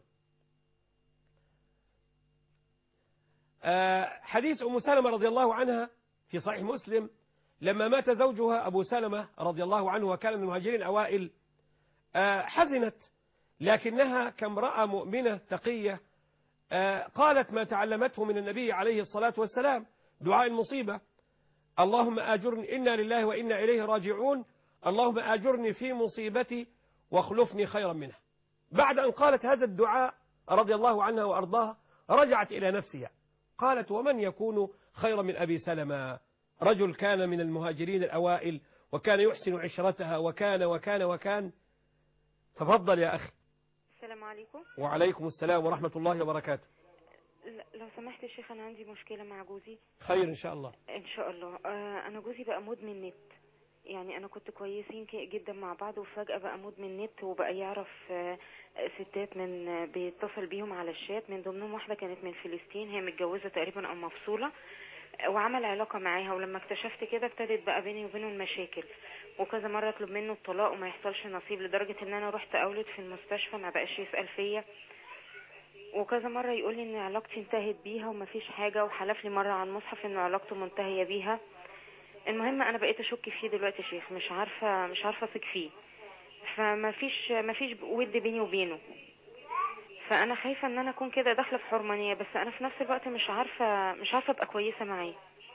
[SPEAKER 1] حديث أم سلمة رضي الله عنها في صحيح مسلم لما مات زوجها أبو سلمة رضي الله عنه وكان من المهاجرين الأوائل، حزنت، لكنها كامرأة مؤمنة تقية قالت ما تعلمته من النبي عليه الصلاة والسلام، دعاء المصيبة: اللهم آجرني، إنا لله وإنا إليه راجعون، اللهم آجرني في مصيبتي واخلفني خيرا منها. بعد أن قالت هذا الدعاء رضي الله عنها وأرضاها رجعت إلى نفسها، قالت: ومن يكون خيرا من أبي سلمة؟ رجل كان من المهاجرين الأوائل وكان يحسن عشرتها وكان. تفضل يا أخي.
[SPEAKER 6] السلام عليكم.
[SPEAKER 1] وعليكم السلام ورحمة الله وبركاته.
[SPEAKER 6] لو سمحت يا شيخ، أنا عندي مشكلة مع جوزي.
[SPEAKER 1] خير إن شاء الله.
[SPEAKER 6] إن شاء الله. أنا جوزي بقى مدمن نت. يعني أنا كنت كويسين جدا مع بعض، وفجأة بقى مدمن نت، وبقى يعرف ستات من بيتصل بيهم على الشات، من ضمنهم واحدة كانت من فلسطين، هي متجوزة تقريبا أو مفصولة، وعمل علاقة معاها. ولما اكتشفت كده ابتدت بقى بيني وبينه المشاكل، وكذا مرة اطلب منه الطلاق وما يحصلش نصيب، لدرجة ان انا رحت اولد في المستشفى ما بقاش يسأل فيا، وكذا مرة يقول لي ان علاقتي انتهت بيها وما فيش حاجة، وحلف لي مرة عن مصحف ان علاقته منتهية بيها. المهم انا بقيت اشك فيه دلوقتي يا شيخ، مش عارفة اثق فيه، فما فيش ود بيني وبينه، فانا خايفة ان انا اكون كده داخلة في حرمانية، بس انا في نفس الوقت مش عارفة ابقى كويسة معاه.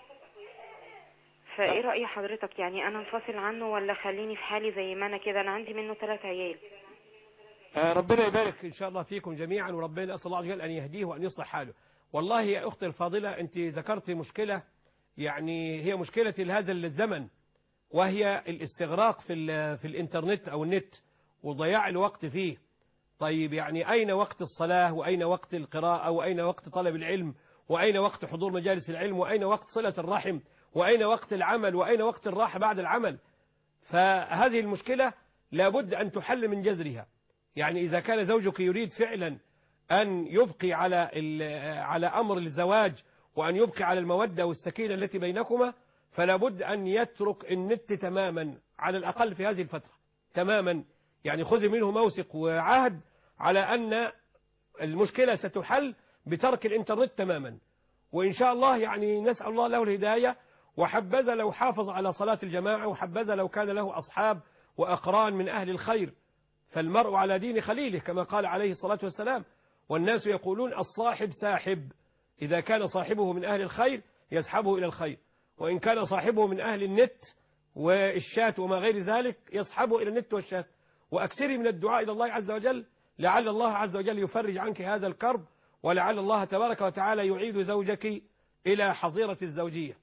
[SPEAKER 6] فايه رأي حضرتك؟ يعني انا انفصل عنه ولا خليني في حالي زي ما انا كده؟ انا عندي منه 3 عيال.
[SPEAKER 1] ربنا يبارك إن شاء الله فيكم جميعا، وربنا أسأل الله عز وجل أن يهديه وأن يصلح حاله. والله يا أختي الفاضلة أنت ذكرت مشكلة، يعني هي مشكلة هذا الزمن، وهي الاستغراق في الإنترنت أو النت وضياع الوقت فيه. طيب يعني أين وقت الصلاة، وأين وقت القراءة، وأين وقت طلب العلم، وأين وقت حضور مجالس العلم، وأين وقت صلة الرحم، وأين وقت العمل، وأين وقت الراحة بعد العمل؟ فهذه المشكلة لابد أن تحل من جذرها. يعني إذا كان زوجك يريد فعلا أن يبقي على أمر الزواج، وأن يبقي على المودة والسكينة التي بينكما، فلا بد أن يترك النت تماما، على الأقل في هذه الفترة تماما. يعني خذي منه موثق وعهد على أن المشكلة ستحل بترك الإنترنت تماما، وإن شاء الله يعني نسأل الله له الهداية. وحبذا لو حافظ على صلاة الجماعة، وحبذا لو كان له أصحاب وأقران من أهل الخير، فالمرء على دين خليله كما قال عليه الصلاة والسلام. والناس يقولون الصاحب ساحب، إذا كان صاحبه من أهل الخير يسحبه إلى الخير، وإن كان صاحبه من أهل النت والشات وما غير ذلك يسحبه إلى النت والشات. وأكثري من الدعاء إلى الله عز وجل، لعل الله عز وجل يفرج عنك هذا الكرب، ولعل الله تبارك وتعالى يعيد زوجك إلى حظيرة الزوجية.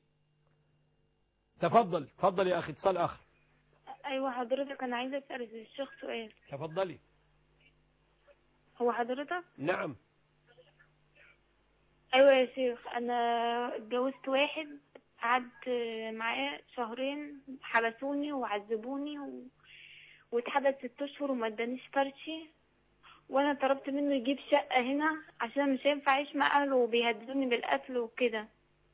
[SPEAKER 1] تفضل يا أخي. اتصال آخر.
[SPEAKER 7] أيوة حضرتك، أنا عايزة أسأل الشيخ سؤال.
[SPEAKER 1] تفضلي.
[SPEAKER 7] هو حضرتك؟
[SPEAKER 1] نعم.
[SPEAKER 7] ايوه يا شيخ، انا اتجوزت واحد، قعدت معاه شهرين، حبسوني وعذبوني واتحبس 6 اشهر وما ادانيش فرشي، وانا طلبت منه يجيب شقة هنا عشان مش هينفع اعيش مع اهله وبيهددوني بالقتل وكده.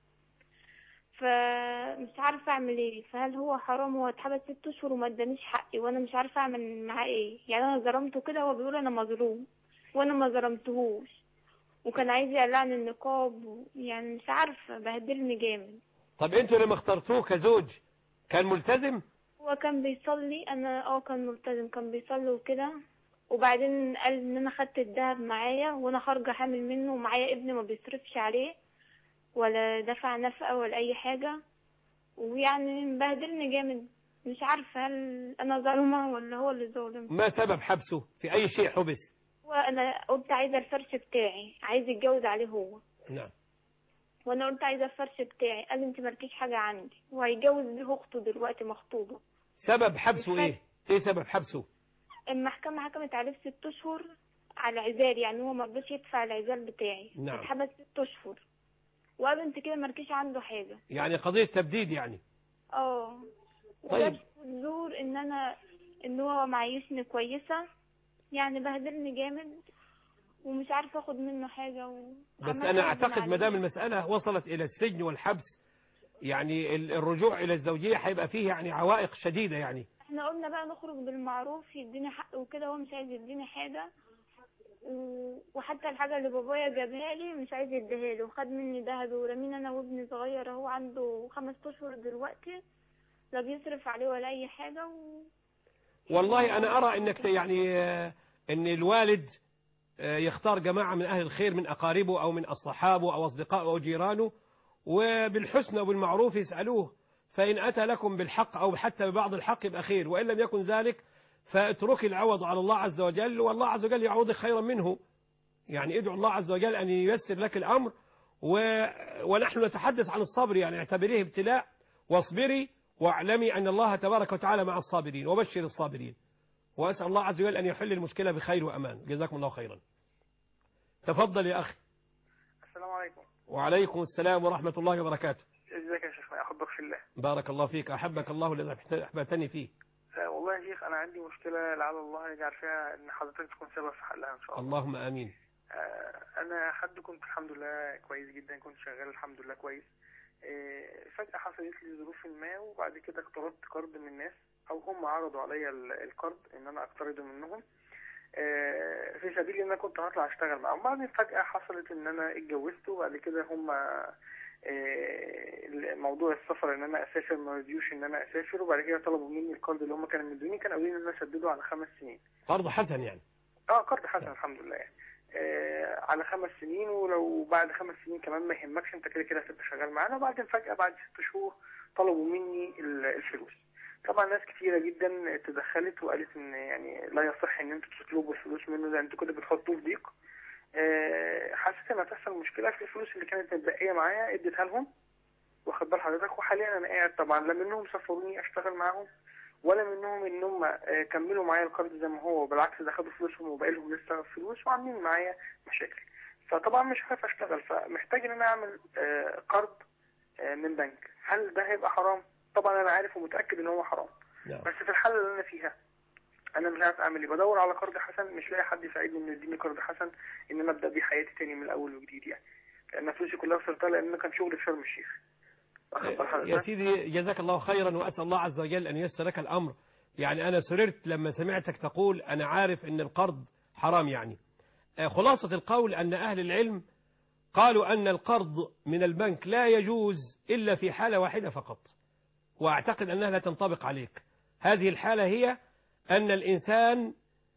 [SPEAKER 7] فمش عارفة اعمل ايه، فهل هو حرام؟ هو اتحبس 6 اشهر وما ادانيش حقي، وانا مش عارفة اعمل معاه ايه. يعني انا ظلمته كده، هو بيقول انا مظلوم وانا ما ظلمتهوش، وكان عايز يقلعني النقاب، يعني مش عارفة، بهدلني جامد.
[SPEAKER 1] طب انتوا لما اخترتوه كزوج كان ملتزم؟
[SPEAKER 7] هو كان بيصلي، انا كان ملتزم، كان بيصلي وكده، وبعدين قال ان انا خدت الدهب معايا وانا خارجه حامل منه، ومعايا ابني ما بيصرفش عليه ولا دفع نفقه ولا اي حاجه، ويعني مبهدلني جامد. مش عارفه هل انا ظالمه ولا هو اللي ظالم.
[SPEAKER 1] ما سبب حبسه؟ في اي شيء حبس؟
[SPEAKER 7] وانا قلت عايزه الفرش بتاعي، عايز يتجوز عليه هو.
[SPEAKER 1] نعم.
[SPEAKER 7] وانا قلت عايزه الفرش بتاعي، قال انت مالكيش حاجه عندي، وهيتجوز بيه اخته دلوقتي مخطوبه.
[SPEAKER 1] سبب حبسه ايه؟ ايه سبب حبسه؟
[SPEAKER 7] المحكمة حكمت عليه ب6 اشهر على عزال، يعني هو مرضاش يدفع العزال بتاعي.
[SPEAKER 1] نعم.
[SPEAKER 7] اتحبس 6 اشهر، وقالوا انت كده مالكيش عنده حاجة.
[SPEAKER 1] يعني قضية تبديد يعني.
[SPEAKER 7] وجاب
[SPEAKER 1] طيب.
[SPEAKER 7] زور ان هو معيشني كويسة، يعني بهدلني جامد، ومش عارفة اخد منه حاجة
[SPEAKER 1] بس انا اعتقد ما دام المسألة وصلت الى السجن والحبس، يعني الرجوع الى الزوجية هيبقى فيه يعني عوائق شديدة يعني.
[SPEAKER 7] احنا قلنا بقى نخرج بالمعروف، يديني حق وكده، هو مش عايز يديني حاجة، وحتى الحاجة اللي بابايا جابها لي مش عايز يديها لي، وخد مني دهب ورميني انا وابني صغير، هو عنده 5 اشهر دلوقتي، لا بيصرف عليه ولا اي حاجة
[SPEAKER 1] والله انا ارى انك يعني ان الوالد يختار جماعة من اهل الخير، من اقاربه او من اصحابه او اصدقائه او جيرانه، وبالحسنى وبالمعروف يسألوه، فإن أتى لكم بالحق أو حتى ببعض الحق يبقى خير، وإن لم يكن ذلك فاترك العوض على الله عز وجل، والله عز وجل يعوضك خيرا منه. يعني ادعو الله عز وجل أن ييسر لك الأمر، ونحن نتحدث عن الصبر، يعني اعتبريه ابتلاء، واصبري واعلمي أن الله تبارك وتعالى مع الصابرين، وبشر الصابرين، وأسأل الله عز وجل أن يحل المشكلة بخير وأمان. جزاكم الله خيرا. تفضل يا أخي.
[SPEAKER 8] السلام عليكم.
[SPEAKER 1] وعليكم السلام ورحمة الله وبركاته.
[SPEAKER 8] ازيك يا شيخ؟ احبك في الله.
[SPEAKER 1] بارك الله فيك، أحبك الله الذي أحببتني فيه.
[SPEAKER 8] والله يا شيخ انا عندي مشكله، لعل الله يجعل فيها ان حضرتك تكون سبب في حلها ان شاء الله.
[SPEAKER 1] اللهم امين.
[SPEAKER 8] انا حد كنت الحمد لله كويس جدا، كنت شغال الحمد لله كويس. فجاه حصلت لي ظروف ما، وبعد كده اقترضت قرض من الناس، او هم عرضوا عليا القرض ان انا اقترضه منهم في سبيل ان انا كنت هطلع اشتغل معاهم. بعدين فجاه حصلت ان انا اتجوزت، وبعد كده هم موضوع السفر ان انا اسافر ما رضيوش ان انا اسافر، وبعد كده طلبوا مني القرض اللي هم كانوا مدوني، كانوا قايلين ان انا اسدده على 5 سنين.
[SPEAKER 1] قرض حسن يعني؟
[SPEAKER 8] قرض حسن الحمد لله يعني. على 5 سنين، ولو بعد 5 سنين كمان ما يهمكش، انت كده كده هتبقى شغال معانا. وبعدين فجأة بعد 6 شهور طلبوا مني الفلوس. طبعا ناس كتيرة جدا تدخلت وقالت ان يعني لا يصح ان انتوا تطلبوا الفلوس منه، ده انتوا كده بتحطوه في ضيق. حسيت ان هتحصل مشكلة في الفلوس اللي كانت متبقية معايا، اديتها لهم، واخد بال حضرتك. وحاليا انا قاعد طبعا، لا منهم سفروني اشتغل معاهم، ولا منهم ان هم كملوا معايا القرض زي ما هو، بالعكس ده خدوا فلوسهم وباقي لهم لسه فلوس وعاملين معايا مشاكل. فطبعا مش عارف اشتغل، فمحتاج ان انا اعمل قرض من بنك. هل ده هيبقى حرام؟ طبعا انا عارف ومتاكد ان هو حرام، بس في الحاله اللي انا فيها انا مش عارف اعمل ايه. بدور على قرض حسن، مش لاقي حد يساعدني انه يديني قرض حسن ان انا ابدا بيه حياتي تاني من الاول وجديد، يعني لان فلوسي كلها خسرتها، لان كان شغلي في شرم الشيخ.
[SPEAKER 1] يا سيدي جزاك الله خيرا، وأسأل الله عز وجل أن ييسر لك الأمر. يعني أنا سررت لما سمعتك تقول أنا عارف أن القرض حرام. يعني خلاصة القول أن أهل العلم قالوا أن القرض من البنك لا يجوز إلا في حالة واحدة فقط، وأعتقد أنها لا تنطبق عليك. هذه الحالة هي أن الإنسان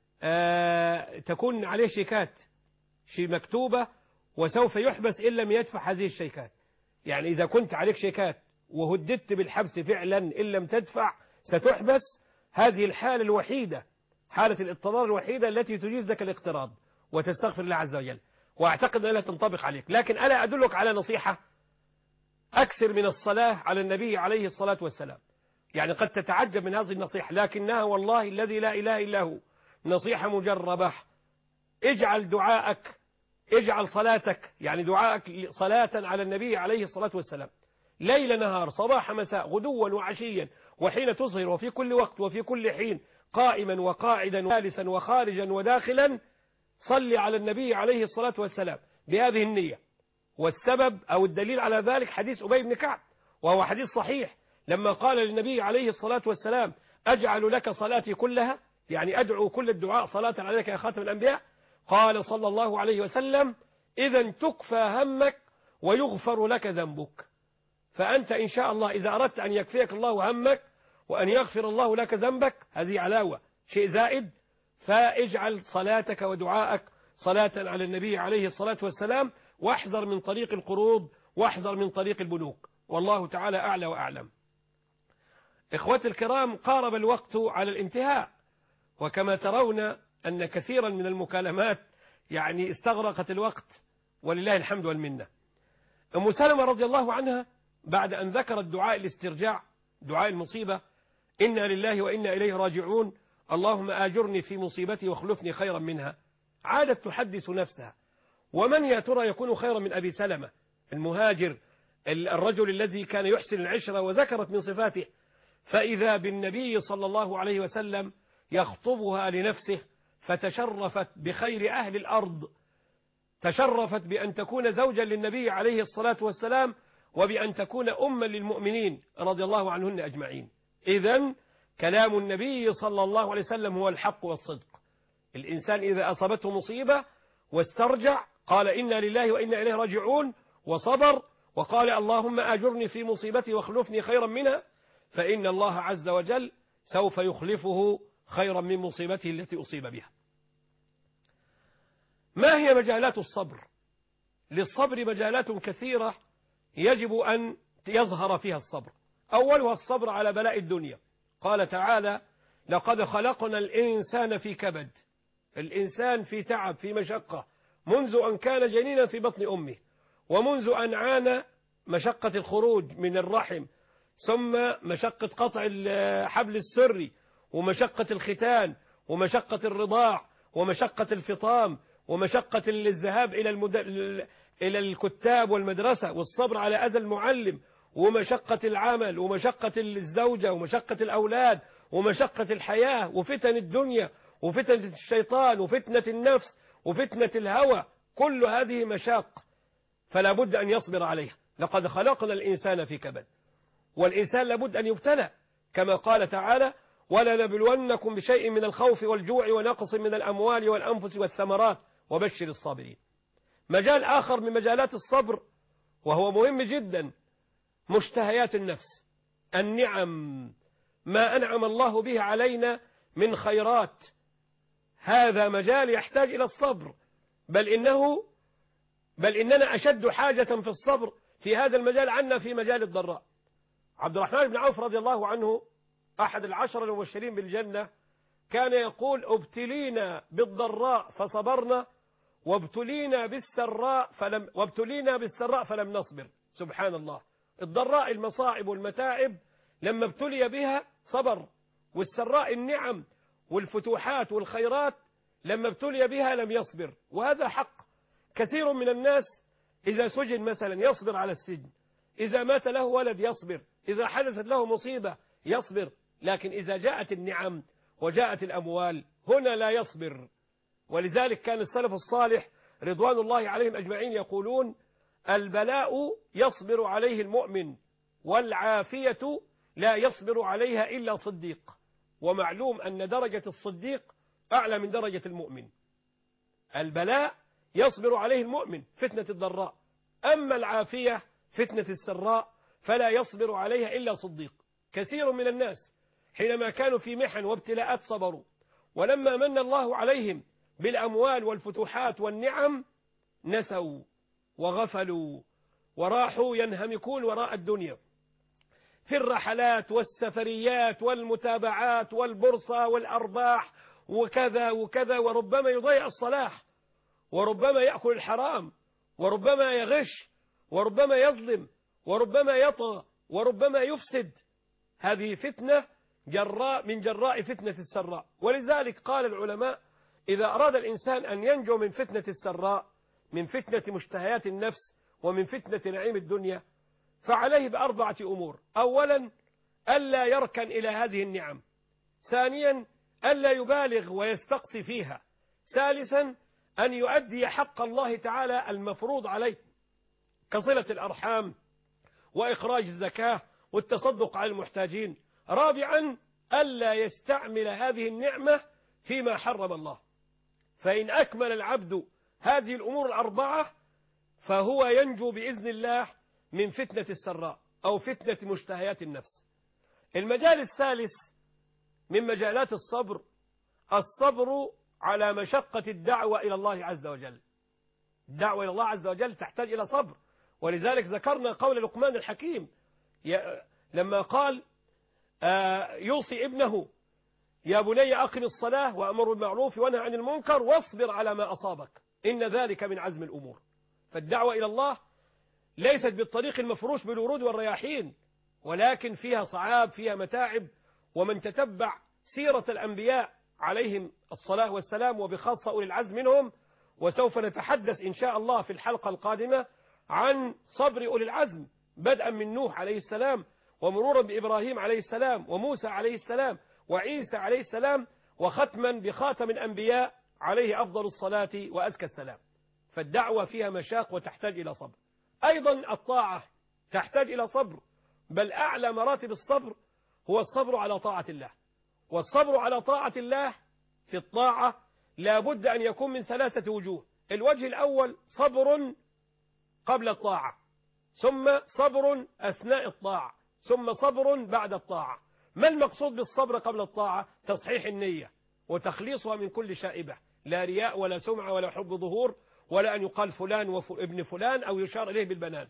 [SPEAKER 1] تكون عليه شيكات مكتوبة، وسوف يحبس إن لم يدفع هذه الشيكات. يعني إذا كنت عليك شيكات وهددت بالحبس فعلا إن لم تدفع ستحبس. هذه الحالة الوحيدة، حالة الاضطرار الوحيدة التي تجيز لك الاقتراض وتستغفر الله عز وجل، وأعتقد أنها تنطبق عليك. لكن ألا أدلك على نصيحة؟ أكثر من الصلاة على النبي عليه الصلاة والسلام. يعني قد تتعجب من هذه النصيحة، لكنها والله الذي لا إله إلا هو نصيحة مجربة. اجعل دعائك اجعل صلاتك يعني دعائك صلاة على النبي عليه الصلاة والسلام ليل نهار صباح مساء غدوا وعشيا وحين تظهر وفي كل وقت وفي كل حين قائما وقاعدا وجالسا وخارجا وداخلا صل على النبي عليه الصلاة والسلام بهذه النية. والسبب أو الدليل على ذلك حديث أبي بن كعب وهو حديث صحيح لما قال للنبي عليه الصلاة والسلام أجعل لك صلاتي كلها يعني أدعو كل الدعاء صلاة عليك يا خاتم الأنبياء. قال صلى الله عليه وسلم إذا تكفى همك ويغفر لك ذنبك. فأنت إن شاء الله إذا أردت أن يكفيك الله همك وأن يغفر الله لك ذنبك هذه علاوة شيء زائد فاجعل صلاتك ودعائك صلاة على النبي عليه الصلاة والسلام واحذر من طريق القروض واحذر من طريق البنوك والله تعالى أعلى وأعلم. إخوتي الكرام قارب الوقت على الانتهاء وكما ترون أن كثيرا من المكالمات يعني استغرقت الوقت ولله الحمد والمنة. أم سلمة رضي الله عنها بعد أن ذكرت دعاء الاسترجاع دعاء المصيبة إنا لله وإنا إليه راجعون اللهم آجرني في مصيبتي واخلفني خيرا منها عادت تحدث نفسها ومن يا ترى يكون خيرا من أبي سلمة المهاجر الرجل الذي كان يحسن العشرة وذكرت من صفاته فإذا بالنبي صلى الله عليه وسلم يخطبها لنفسه فتشرفت بخير أهل الأرض تشرفت بأن تكون زوجا للنبي عليه الصلاة والسلام وبأن تكون أما للمؤمنين رضي الله عنهن أجمعين. إذن كلام النبي صلى الله عليه وسلم هو الحق والصدق. الإنسان إذا أصابته مصيبة واسترجع قال إنا لله وإنا إليه راجعون وصبر وقال اللهم آجرني في مصيبتي واخلفني خيرا منها فإن الله عز وجل سوف يخلفه خيرا من مصيبته التي أصيب بها. ما هي مجالات الصبر؟ للصبر مجالات كثيرة يجب أن يظهر فيها الصبر. أولها الصبر على بلاء الدنيا. قال تعالى لقد خلقنا الإنسان في كبد. الإنسان في تعب في مشقة منذ أن كان جنينا في بطن أمه ومنذ أن عانى مشقة الخروج من الرحم ثم مشقة قطع الحبل السري ومشقة الختان ومشقة الرضاع ومشقة الفطام ومشقة الذهاب إلى الكتاب والمدرسة والصبر على أذى المعلم ومشقة العمل ومشقة الزوجة ومشقة الأولاد ومشقة الحياة وفتن الدنيا وفتنة الشيطان وفتنة النفس وفتنة الهوى كل هذه مشاق فلا بد أن يصبر عليها. لقد خلقنا الإنسان في كبد والإنسان لابد أن يبتلى كما قال تعالى ولنبلونكم بشيء من الخوف والجوع ونقص من الأموال والأنفس والثمرات وبشر الصابرين. مجال آخر من مجالات الصبر وهو مهم جدا مشتهيات النفس النعم ما أنعم الله به علينا من خيرات هذا مجال يحتاج إلى الصبر بل إننا أشد حاجة في الصبر في هذا المجال عنا في مجال الضراء. عبد الرحمن بن عوف رضي الله عنه أحد العشر المبشرين بالجنة كان يقول ابتلينا بالضراء فصبرنا وابتلينا بالسراء فلم نصبر. سبحان الله. الضراء المصاعب والمتاعب لما ابتلي بها صبر والسراء النعم والفتوحات والخيرات لما ابتلي بها لم يصبر وهذا حق. كثير من الناس إذا سجن مثلا يصبر على السجن إذا مات له ولد يصبر إذا حدثت له مصيبة يصبر لكن إذا جاءت النعم وجاءت الأموال هنا لا يصبر. ولذلك كان السلف الصالح رضوان الله عليهم أجمعين يقولون البلاء يصبر عليه المؤمن والعافية لا يصبر عليها إلا صديق. ومعلوم أن درجة الصديق أعلى من درجة المؤمن. البلاء يصبر عليه المؤمن فتنة الضراء أما العافية فتنة السراء فلا يصبر عليها إلا صديق. كثير من الناس حينما كانوا في محن وابتلاءات صبروا ولما من الله عليهم بالأموال والفتوحات والنعم نسوا وغفلوا وراحوا ينهمكون وراء الدنيا في الرحلات والسفريات والمتابعات والبورصة والأرباح وكذا وكذا وربما يضيع الصلاح وربما يأكل الحرام وربما يغش وربما يظلم وربما يطغى وربما يفسد. هذه فتنة من جراء فتنة السراء. ولذلك قال العلماء إذا أراد الإنسان أن ينجو من فتنة السراء من فتنة مشتهيات النفس ومن فتنة نعيم الدنيا، فعليه بأربعة أمور. أولا ألا يركن إلى هذه النعم. ثانيا ألا يبالغ ويستقصي فيها. ثالثا أن يؤدي حق الله تعالى المفروض عليه كصلة الأرحام وإخراج الزكاة والتصدق على المحتاجين. رابعا ألا يستعمل هذه النعمة فيما حرم الله. فإن أكمل العبد هذه الأمور الأربعة فهو ينجو بإذن الله من فتنة السراء أو فتنة مشتهيات النفس. المجال الثالث من مجالات الصبر الصبر على مشقة الدعوة إلى الله عز وجل. الدعوة إلى الله عز وجل تحتاج إلى صبر، ولذلك ذكرنا قول لقمان الحكيم لما قال يوصي ابنه يا بني أقم الصلاة وأمر بالمعروف وانهى عن المنكر واصبر على ما أصابك إن ذلك من عزم الأمور. فالدعوة إلى الله ليست بالطريق المفروش بالورود والرياحين، ولكن فيها صعاب، فيها متاعب. ومن تتبع سيرة الأنبياء عليهم الصلاة والسلام وبخاصة أولي العزم منهم، وسوف نتحدث إن شاء الله في الحلقة القادمة عن صبر أولي العزم بدءا من نوح عليه السلام ومرورا بإبراهيم عليه السلام وموسى عليه السلام وعيسى عليه السلام وختما بخاتم الأنبياء عليه أفضل الصلاة وأزكى السلام. فالدعوة فيها مشاق وتحتاج إلى صبر. أيضا الطاعة تحتاج إلى صبر، بل أعلى مراتب الصبر هو الصبر على طاعة الله. والصبر على طاعة الله في الطاعة لا بد أن يكون من ثلاثة وجوه. الوجه الأول صبر قبل الطاعة، ثم صبر أثناء الطاعة، ثم صبر بعد الطاعة. ما المقصود بالصبر قبل الطاعة؟ تصحيح النية وتخليصها من كل شائبة، لا رياء ولا سمعة ولا حب ظهور ولا أن يقال فلان وابن فلان أو يشار إليه بالبنان.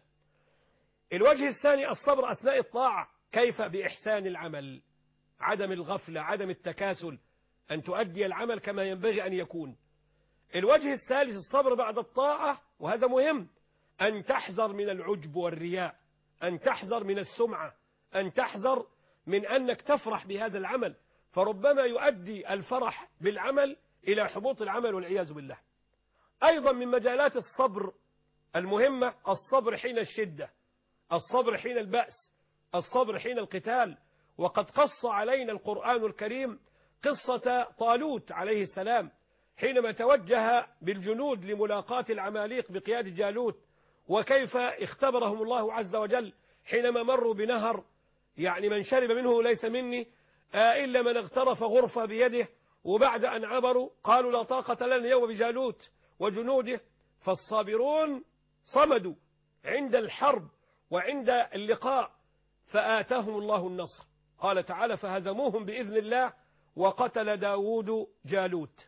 [SPEAKER 1] الوجه الثاني الصبر أثناء الطاعة. كيف؟ بإحسان العمل، عدم الغفلة، عدم التكاسل، أن تؤدي العمل كما ينبغي أن يكون. الوجه الثالث الصبر بعد الطاعة، وهذا مهم، أن تحذر من العجب والرياء، أن تحذر من السمعة، أن تحذر من أنك تفرح بهذا العمل، فربما يؤدي الفرح بالعمل إلى حبوط العمل والعياذ بالله. أيضا من مجالات الصبر المهمة الصبر حين الشدة، الصبر حين البأس، الصبر حين القتال. وقد قص علينا القرآن الكريم قصة طالوت عليه السلام حينما توجه بالجنود لملاقاة العماليق بقيادة جالوت، وكيف اختبرهم الله عز وجل حينما مروا بنهر، يعني من شرب منه ليس مني إلا من اغترف غرفة بيده، وبعد أن عبروا قالوا لا طاقة لنا اليوم بجالوت وجنوده. فالصابرون صمدوا عند الحرب وعند اللقاء فآتاهم الله النصر. قال تعالى فهزموهم بإذن الله وقتل داود جالوت.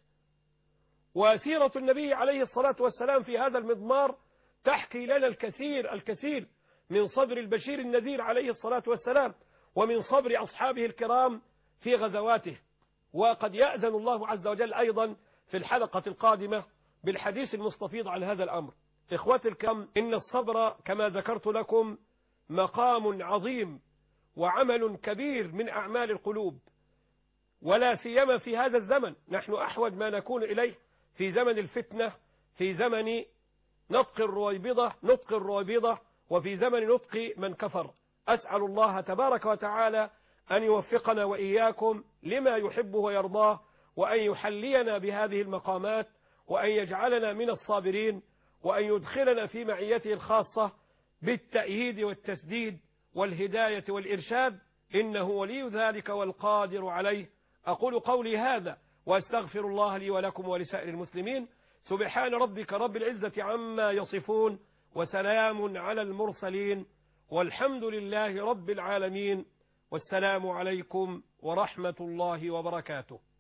[SPEAKER 1] وسيرة النبي عليه الصلاة والسلام في هذا المضمار تحكي لنا الكثير من صبر البشير النذير عليه الصلاة والسلام ومن صبر أصحابه الكرام في غزواته. وقد يأذن الله عز وجل أيضا في الحلقة القادمة بالحديث المستفيض عن هذا الأمر. إخوتي الكرام، إن الصبر كما ذكرت لكم مقام عظيم وعمل كبير من أعمال القلوب، ولا سيما في هذا الزمن. نحن أحوج ما نكون إليه في زمن الفتنة، في زمن نطق الرويبضة وفي زمن نطق من كفر. أسأل الله تبارك وتعالى أن يوفقنا وإياكم لما يحبه ويرضاه، وأن يحلينا بهذه المقامات، وأن يجعلنا من الصابرين، وأن يدخلنا في معيته الخاصة بالتأييد والتسديد والهداية والإرشاد، إنه ولي ذلك والقادر عليه. أقول قولي هذا وأستغفر الله لي ولكم ولسائر المسلمين. سبحان ربك رب العزة عما يصفون، وسلام على المرسلين، والحمد لله رب العالمين، والسلام عليكم ورحمة الله وبركاته.